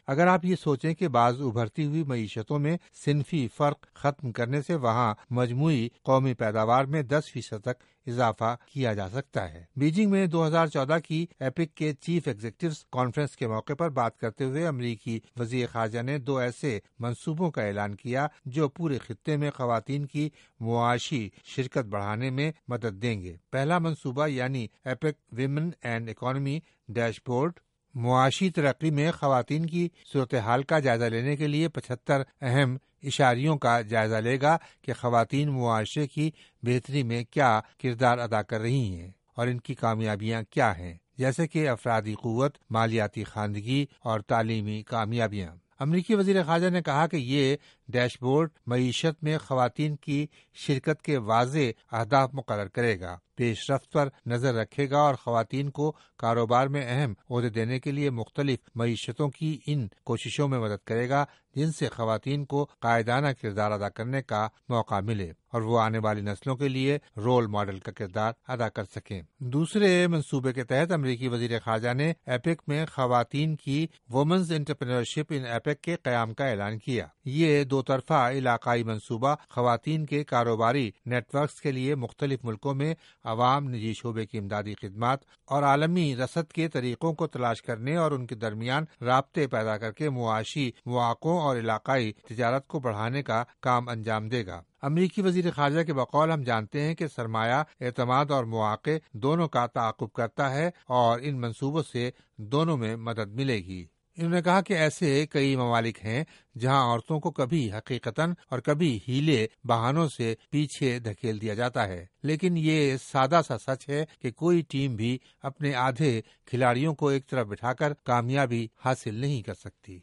اگر آپ یہ سوچیں کہ بعض ابھرتی ہوئی معیشتوں میں صنفی فرق ختم کرنے سے وہاں مجموعی قومی پیداوار میں 10% تک اضافہ کیا جا سکتا ہے۔ بیجنگ میں 2014 کی ایپک کے چیف ایگزیکٹوز کانفرنس کے موقع پر بات کرتے ہوئے امریکی وزیر خارجہ نے 2 ایسے منصوبوں کا اعلان کیا جو پورے خطے میں خواتین کی معاشی شرکت بڑھانے میں مدد دیں گے۔ پہلا منصوبہ یعنی epic women and economy dashboard معاشی ترقی میں خواتین کی صورتحال کا جائزہ لینے کے لیے 75 اہم اشاریوں کا جائزہ لے گا کہ خواتین معاشرے کی بہتری میں کیا کردار ادا کر رہی ہیں اور ان کی کامیابیاں کیا ہیں، جیسے کہ افرادی قوت، مالیاتی خواندگی اور تعلیمی کامیابیاں۔ امریکی وزیر خارجہ نے کہا کہ یہ ڈیش بورڈ معیشت میں خواتین کی شرکت کے واضح اہداف مقرر کرے گا، پیش رفت پر نظر رکھے گا اور خواتین کو کاروبار میں اہم عہدے دینے کے لیے مختلف معیشتوں کی ان کوششوں میں مدد کرے گا جن سے خواتین کو قائدانہ کردار ادا کرنے کا موقع ملے اور وہ آنے والی نسلوں کے لیے رول ماڈل کا کردار ادا کر سکیں۔ دوسرے منصوبے کے تحت امریکی وزیر خارجہ نے ایپک میں خواتین کی وومنز انٹرپرینورشپ ان ایپک کے قیام کا اعلان کیا۔ یہ 2 طرفہ علاقائی منصوبہ خواتین کے کاروباری نیٹ ورکس کے لیے مختلف ملکوں میں عوام نجی شعبے کی امدادی خدمات اور عالمی رسد کے طریقوں کو تلاش کرنے اور ان کے درمیان رابطے پیدا کر کے معاشی مواقعوں اور علاقائی تجارت کو بڑھانے کا کام انجام دے گا۔ امریکی وزیر خارجہ کے بقول ہم جانتے ہیں کہ سرمایہ، اعتماد اور مواقع دونوں کا تعاقب کرتا ہے اور ان منصوبوں سے دونوں میں مدد ملے گی۔ انہوں نے کہا کہ ایسے کئی ممالک ہیں جہاں عورتوں کو کبھی حقیقتاً اور کبھی ہیلے بہانوں سے پیچھے دھکیل دیا جاتا ہے، لیکن یہ سادہ سا سچ ہے کہ کوئی ٹیم بھی اپنے آدھے کھلاڑیوں کو ایک طرف بٹھا کر کامیابی حاصل نہیں کر سکتی۔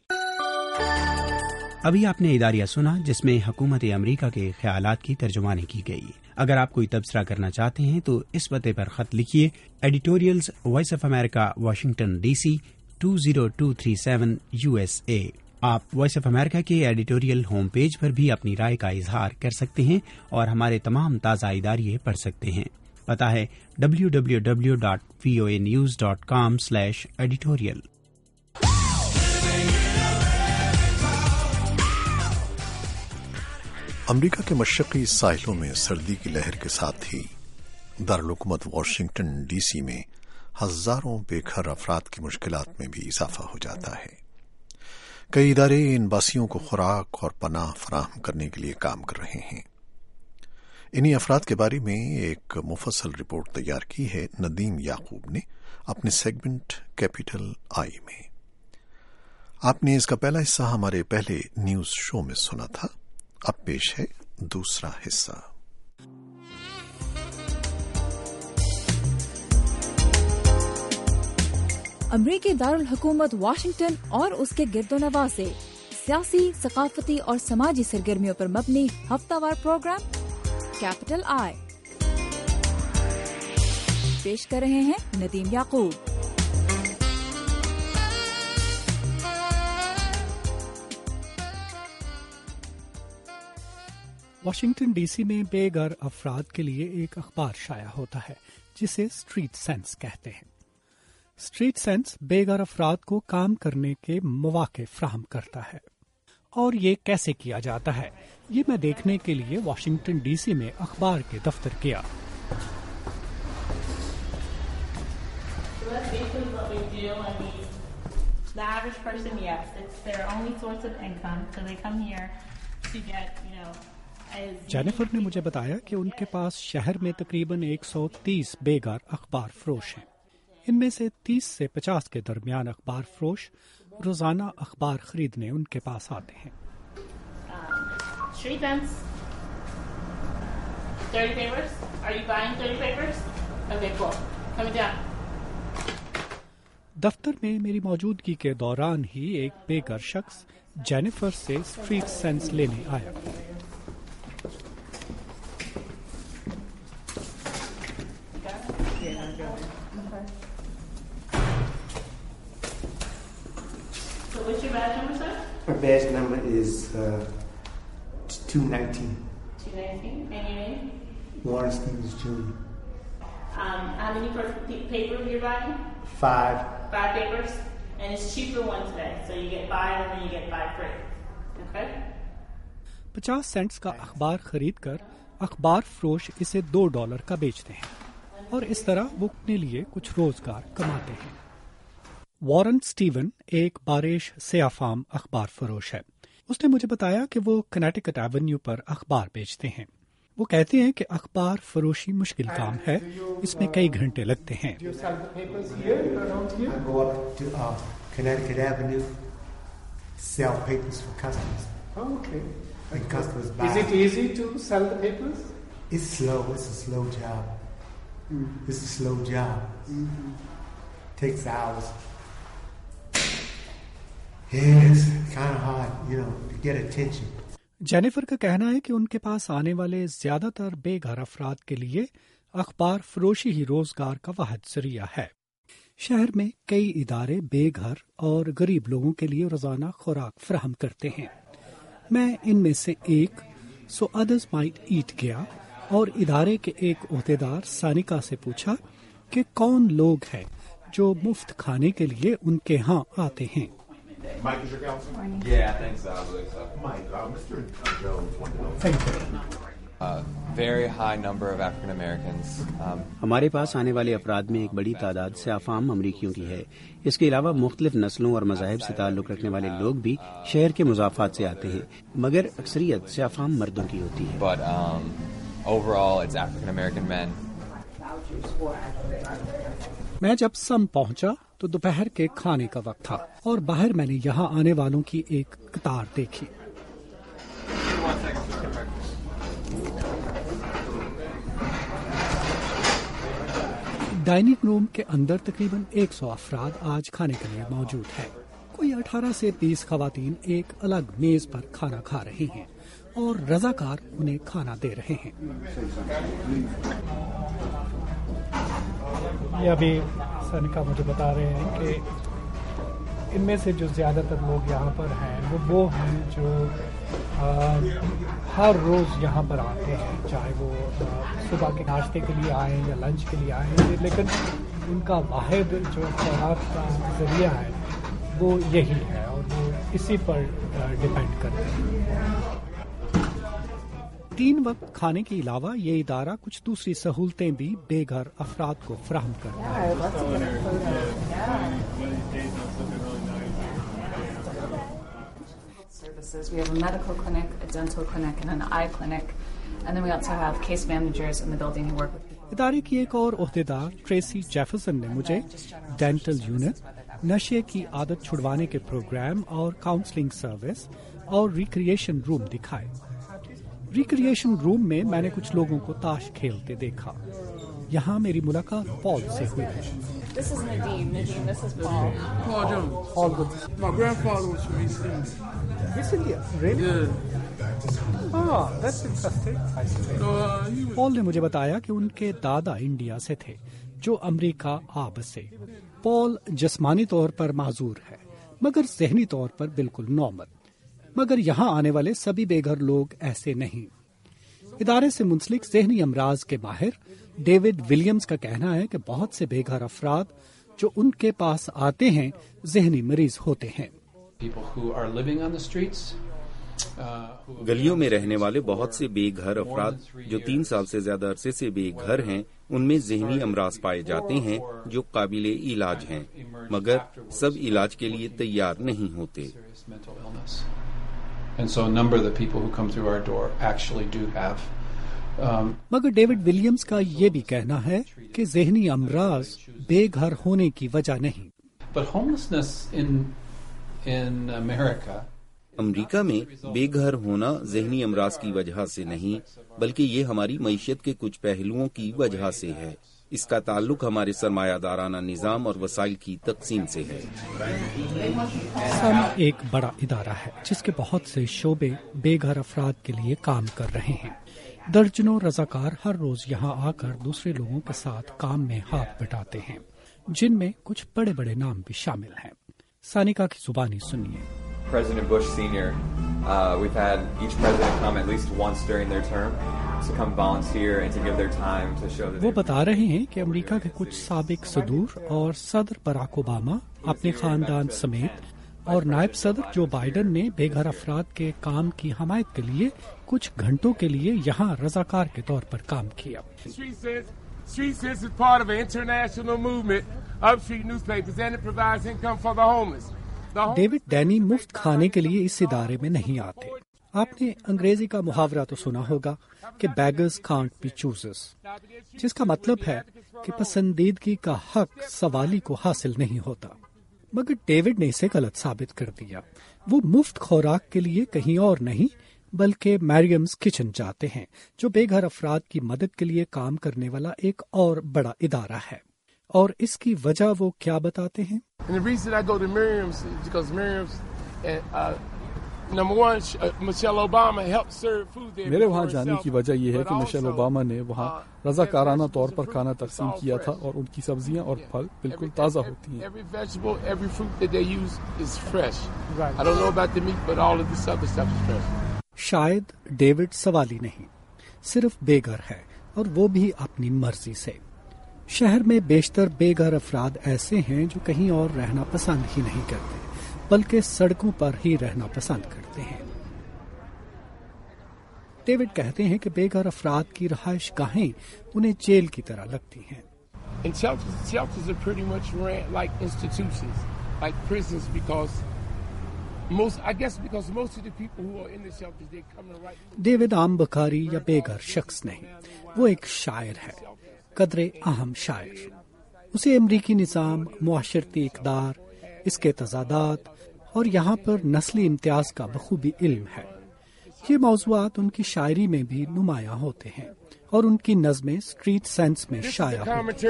ابھی آپ نے اداریہ سنا جس میں حکومت امریکہ کے خیالات کی ترجمانی کی گئی۔ اگر آپ کوئی تبصرہ کرنا چاہتے ہیں تو اس پتے پر خط لکھیے، editorials voice of America, Washington DC 20237 USA۔ آپ وائس آف امریکہ کے ایڈیٹوریل ہوم پیج پر بھی اپنی رائے کا اظہار کر سکتے ہیں اور ہمارے تمام تازہ اداریے پڑھ سکتے ہیں۔ پتہ ہے www.voanews.com/editorial۔ امریکہ کے مشرقی ساحلوں میں سردی کی لہر کے ساتھ ہی دارالحکومت واشنگٹن DC میں ہزاروں بے گھر افراد کی مشکلات میں بھی اضافہ ہو جاتا ہے۔ کئی ادارے ان باسیوں کو خوراک اور پناہ فراہم کرنے کے لیے کام کر رہے ہیں۔ انہی افراد کے بارے میں ایک مفصل رپورٹ تیار کی ہے ندیم یعقوب نے اپنے سیگمنٹ کیپٹل آئی میں۔ آپ نے اس کا پہلا حصہ ہمارے پہلے نیوز شو میں سنا تھا، اب پیش ہے دوسرا حصہ۔ امریکی دارالحکومت واشنگٹن اور اس کے گرد و نواح سے سیاسی، ثقافتی اور سماجی سرگرمیوں پر مبنی ہفتہ وار پروگرام کیپٹل آئی پیش کر رہے ہیں ندیم یعقوب۔ واشنگٹن DC میں بے گھر افراد کے لیے ایک اخبار شائع ہوتا ہے جسے اسٹریٹ سینس کہتے ہیں۔ اسٹریٹ سینس بے گھر افراد کو کام کرنے کے مواقع فراہم کرتا ہے، اور یہ کیسے کیا جاتا ہے یہ میں دیکھنے کے لیے واشنگٹن DC میں اخبار کے دفتر گیا۔ جینیفر نے مجھے بتایا کہ ان کے پاس شہر میں تقریباً 130 بے گھر اخبار فروش ہیں۔ ان میں سے 30 سے 50 کے درمیان اخبار فروش روزانہ اخبار خریدنے ان کے پاس آتے ہیں۔ دفتر میں میری موجودگی کے دوران ہی ایک بے گھر شخص جینیفر سے اسٹریٹ سینس لینے آیا۔ What's your badge number, sir? My badge number is 219. 219. And your name? Warren Stevens Jr. How many papers are you buying? 5. 5 papers? And it's cheaper one today, so you get 5 and then you get 5 free. Okay? 50 cents का अखबार खरीद कर अखबार फरोश इसे $2 का बेचते हैं और इस तरह वो अपने लिए कुछ रोजगार कमाते हैं। वॉरेन स्टीवन एक बारिश सियाफाम अखबार फरोश है। उसने मुझे बताया कि वो कनेटिकट एवेन्यू पर अखबार बेचते हैं। वो कहते हैं कि अखबार फरोशी मुश्किल काम है, इसमें कई घंटे लगते हैं। Is it easy to sell the papers? It's slow. It's a slow job. It's a slow job. Takes hours. It's kind of hard, to get attention. Jennifer का कहना है कि उनके पास आने वाले ज्यादातर बेघर अफराद के लिए अखबार फरोशी ही रोजगार का वाहिद जरिया है। शहर में कई इदारे बेघर और गरीब लोगों के लिए रोजाना खुराक फराहम करते हैं। मैं इनमें से एक सो अदर्स माइट ईट गया और इदारे के एक ओहदेदार सानिका से पूछा कि कौन लोग हैं जो मुफ्त खाने के लिए उनके यहाँ आते हैं। Mike is your counselor? Yeah, I think so. I believe so. Mike, Mr. Jones wanted to know. Thank you. Very high number of African Americans. हमारे पास आने वाले अफराद में एक बड़ी तादाद सियाफाम अमरीकियों की है। इसके अलावा मुख्तलिफ नस्लों और मज़ाहिब से ताल्लुक़ रखने वाले लोग भी शहर के मुज़ाफ़ात से आते हैं, मगर अक्सरियत सियाफाम मर्दों की होती है। But overall, it's African American men. मैं जब सम पहुंचा तो दोपहर के खाने का वक्त था और बाहर मैंने यहाँ आने वालों की एक कतार देखी। डाइनिंग रूम के अंदर तकरीबन 100 अफराद आज खाने के लिए मौजूद है। कोई 18 से 20 खवातीन एक अलग मेज पर खाना खा रही हैं और रजाकार उन्हें खाना दे रहे हैं। ये अभी सनिका मुझे बता रहे हैं कि इनमें से जो ज़्यादातर लोग यहाँ पर हैं वो हैं जो हर रोज़ यहाँ पर आते हैं, चाहे वो सुबह के नाश्ते के लिए आएँ या लंच के लिए आएँ, लेकिन उनका वाहिद जो खुराक का ज़रिया है वो यही है और वो इसी पर डिपेंड करते हैं। 3 वक्त खाने के अलावा ये इदारा कुछ दूसरी सहूलतें भी बेघर अफराद को फराहम करता है। We have a medical clinic, a dental clinic, and an eye clinic, and then we also have case managers in the building who work with people. इदारे की एक और ओहदेदार ट्रेसी जेफरसन ने मुझे डेंटल यूनिट, नशे की आदत छुड़वाने के प्रोग्राम और काउंसलिंग सर्विस और रिक्रिएशन रूम दिखाए। रिक्रिएशन रूम में मैंने कुछ लोगों को ताश खेलते देखा। यहाँ मेरी मुलाकात पॉल से हुई है। This is Nadeem. Nadeem, this is Paul. Paul Jones. Paul good. My grandfather was from East India. East India? Really? Yeah. Ah, that's interesting. Paul ने मुझे बताया कि उनके दादा इंडिया से थे, जो अमेरिका आ बसे। पॉल जिस्मानी तौर पर माजूर है, मगर ज़हनी तौर पर बिल्कुल नॉर्मल। मगर यहाँ आने वाले सभी बेघर लोग ऐसे नहीं। इदारे से मुंसलिक ज़हनी अमराज के माहिर डेविड विलियम्स का कहना है कि बहुत से बेघर अफराद जो उनके पास आते हैं ज़हनी मरीज होते हैं। गलियों में रहने वाले बहुत से बेघर अफराद जो 3 साल से ज्यादा अरसे से बेघर हैं, उनमें ज़हनी अमराज पाए जाते हैं जो काबिले इलाज हैं, मगर सब इलाज के लिए तैयार नहीं होते। And so a number of the people who come through our door actually do have. मगर डेविड विलियम्स का ये भी कहना है कि ज़हनी अमराज बेघर होने की वजह नहीं। But homelessness in America. America में बेघर होना ज़हनी अमराज की वजह से नहीं, बल्कि ये हमारी मईशत के कुछ पहलुओं की वजह से है। इसका ताल्लुक हमारे सरमायादाराना निज़ाम और वसाइल की तकसीम से है। सम एक बड़ा इदारा है जिसके बहुत से शोबे बेघर अफराद के लिए काम कर रहे हैं। दर्जनों रजाकार हर रोज यहाँ आकर दूसरे लोगों के साथ काम में हाथ बटाते हैं, जिनमें कुछ बड़े बड़े नाम भी शामिल हैं। सानिका की जुबानी सुनिए। President Bush Sr., we've had each president come at least once during their term to come volunteer and to give their time to show that वो बता रहे हैं कि अमेरिका के कुछ साबिक सदूर और सदर बराक ओबामा اپنے خاندان سمیت اور نائب صدر جو بائیڈن نے بے گھر افراد کے کام کی حمایت کے لیے کچھ گھنٹوں کے لیے یہاں رضاکار کے طور پر کام کیا. Street Sense is part of an international movement of street newspapers and it provides income for the homeless. David Danny مفت کھانے کے لیے اس ادارے میں نہیں آتے. آپ نے انگریزی کا محاورہ تو سنا ہوگا کہ بیگرز کانٹ بی چوزرز، جس کا مطلب ہے کہ پسندیدگی کا حق سوالی کو حاصل نہیں ہوتا. مگر ڈیوڈ نے اسے غلط ثابت کر دیا. وہ مفت خوراک کے لیے کہیں اور نہیں بلکہ میریمز کچن جاتے ہیں، جو بے گھر افراد کی مدد کے لیے کام کرنے والا ایک اور بڑا ادارہ ہے. اور اس کی وجہ وہ کیا بتاتے ہیں؟ میرے وہاں جانے کی وجہ یہ ہے کہ مشیل اوباما نے وہاں رضاکارانہ طور پر کھانا تقسیم کیا تھا اور ان کی سبزیاں اور پھل بالکل تازہ ہوتی ہیں. شاید ڈیوڈ سوالی نہیں، صرف بے گھر ہے، اور وہ بھی اپنی مرضی سے. شہر میں بیشتر بے گھر افراد ایسے ہیں جو کہیں اور رہنا پسند ہی نہیں کرتے بلکہ سڑکوں پر ہی رہنا پسند کرتے ہیں. ڈیوڈ کہتے ہیں کہ بے گھر افراد کی رہائش گاہیں انہیں جیل کی طرح لگتی ہیں. ڈیوڈ عام بکاری یا بے گھر شخص نہیں، وہ ایک شاعر ہے، قدر اہم شاعر. اسے امریکی نظام، معاشرتی اقدار، اس کے تضادات اور یہاں پر نسلی امتیاز کا بخوبی علم ہے. یہ موضوعات ان کی شاعری میں بھی نمایاں ہوتے ہیں اور ان کی نظمیں اسٹریٹ سینس میں شائع ہوتی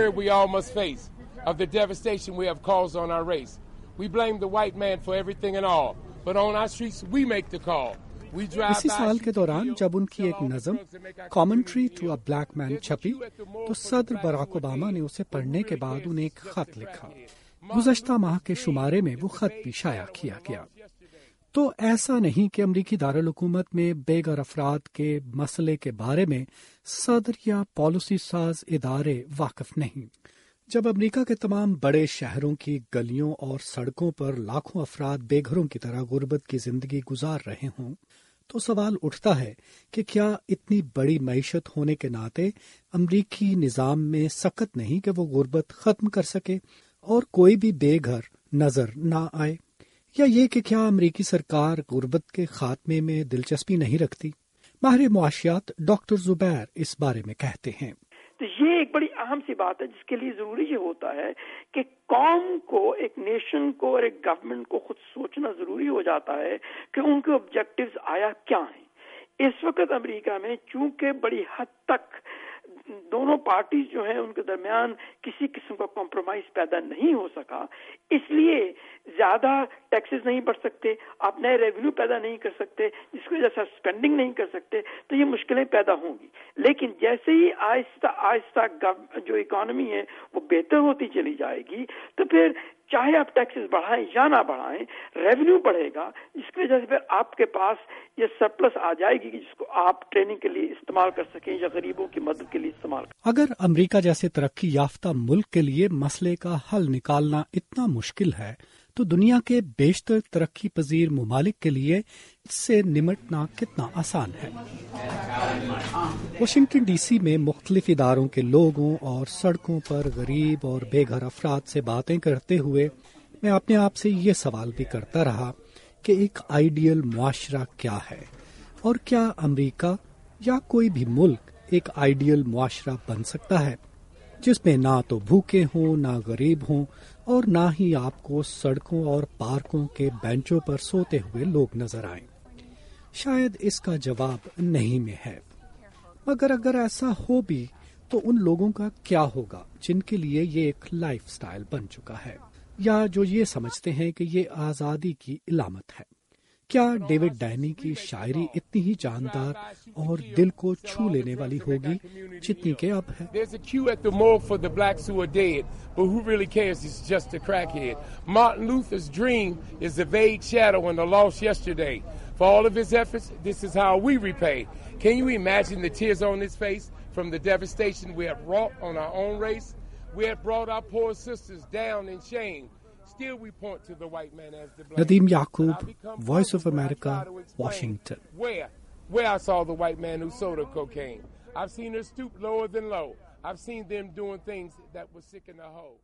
ہیں. اسی سال کے دوران جب ان کی ایک نظم commentary to a black man چھپی تو صدر باراک اوباما نے اسے پڑھنے کے بعد انہیں ایک خط لکھا. گزشتہ ماہ کے شمارے میں وہ خط بھی شائع کیا گیا. تو ایسا نہیں کہ امریکی دارالحکومت میں بے گھر افراد کے مسئلے کے بارے میں صدر یا پالیسی ساز ادارے واقف نہیں. جب امریکہ کے تمام بڑے شہروں کی گلیوں اور سڑکوں پر لاکھوں افراد بے گھروں کی طرح غربت کی زندگی گزار رہے ہوں تو سوال اٹھتا ہے کہ کیا اتنی بڑی معیشت ہونے کے ناطے امریکی نظام میں سخت نہیں کہ وہ غربت ختم کر سکے اور کوئی بھی بے گھر نظر نہ آئے؟ یا یہ کہ کیا امریکی سرکار غربت کے خاتمے میں دلچسپی نہیں رکھتی؟ ماہر معاشیات ڈاکٹر زبیر اس بارے میں کہتے ہیں. تو یہ ایک بڑی اہم سی بات ہے جس کے لیے ضروری یہ ہوتا ہے کہ قوم کو، ایک نیشن کو اور ایک گورنمنٹ کو خود سوچنا ضروری ہو جاتا ہے کہ ان کے آبجیکٹیوز آیا کیا ہیں. اس وقت امریکہ میں چونکہ بڑی حد تک دونوں پارٹیز جو ہیں ان کے درمیان کسی قسم کا کمپرومائز پیدا نہیں ہو سکا، اس لیے زیادہ ٹیکسز نہیں بڑھ سکتے، آپ نئے ریونیو پیدا نہیں کر سکتے، جس کی وجہ سے اسپینڈنگ نہیں کر سکتے، تو یہ مشکلیں پیدا ہوں گی. لیکن جیسے ہی آہستہ آہستہ جو اکانومی ہے وہ بہتر ہوتی چلی جائے گی تو پھر چاہے آپ ٹیکسز بڑھائیں یا نہ بڑھائیں، ریونیو بڑھے گا، جس کی وجہ سے پھر آپ کے پاس یہ سرپلس آ جائے گی جس کو آپ ٹریننگ کے لیے استعمال کر سکیں یا غریبوں کی مدد کے لیے استعمال کریں. اگر امریکہ جیسے ترقی یافتہ ملک کے لیے مسئلے کا حل نکالنا اتنا مشکل ہے تو دنیا کے بیشتر ترقی پذیر ممالک کے لیے اس سے نمٹنا کتنا آسان ہے. واشنگٹن ڈی سی میں مختلف اداروں کے لوگوں اور سڑکوں پر غریب اور بے گھر افراد سے باتیں کرتے ہوئے میں اپنے آپ سے یہ سوال بھی کرتا رہا کہ ایک آئیڈیل معاشرہ کیا ہے، اور کیا امریکہ یا کوئی بھی ملک ایک آئیڈیل معاشرہ بن سکتا ہے جس میں نہ تو بھوکے ہوں، نہ غریب ہوں، اور نہ ہی آپ کو سڑکوں اور پارکوں کے بینچوں پر سوتے ہوئے لوگ نظر آئیں. شاید اس کا جواب نہیں میں ہے. مگر اگر ایسا ہو بھی تو ان لوگوں کا کیا ہوگا جن کے لیے یہ ایک لائف سٹائل بن چکا ہے، یا جو یہ سمجھتے ہیں کہ یہ آزادی کی علامت ہے؟ کیا ڈیوڈ ڈینی کی شاعری اتنی ہی جاندار اور دل کو چھو لینے والی ہوگی جتنی کہ اب ہے؟ There's a queue at the morgue for the blacks who are dead, but who really cares? He's just a crackhead. Martin Luther's dream is the vague shadow and the lost yesterday. For all of his efforts, this is how we repay. Can you imagine the tears on his face from the devastation we have wrought on our own race? We have brought our poor sisters down in shame. still we point to the white man as the black. Nadeem Yaqub, Voice of America, Washington. Where I saw the white man who sold her cocaine. I've seen her stoop lower than low. I've seen them doing things that were sick in the hole.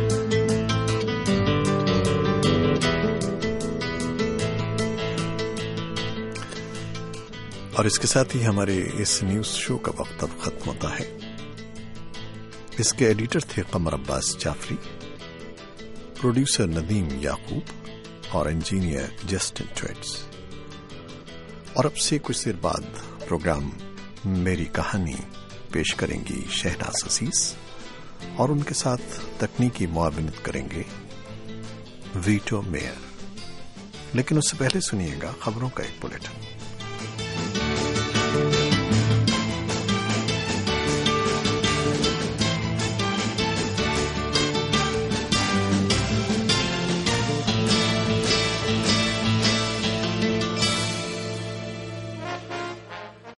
اور اس کے ساتھ ہی ہمارے اس news شو کا وقت اب ختم ہوتا ہے. اس کے ایڈیٹر تھے قمر عباس جعفری، پروڈیوسر ندیم یعقوب اور انجینئر جسٹن ٹویٹس. اور اب سے کچھ دیر بعد پروگرام میری کہانی پیش کریں گی شہناز عزیز، اور ان کے ساتھ تکنیکی معاونت کریں گے ویٹو میئر. لیکن اس سے پہلے سنیے گا خبروں کا ایک بلیٹن.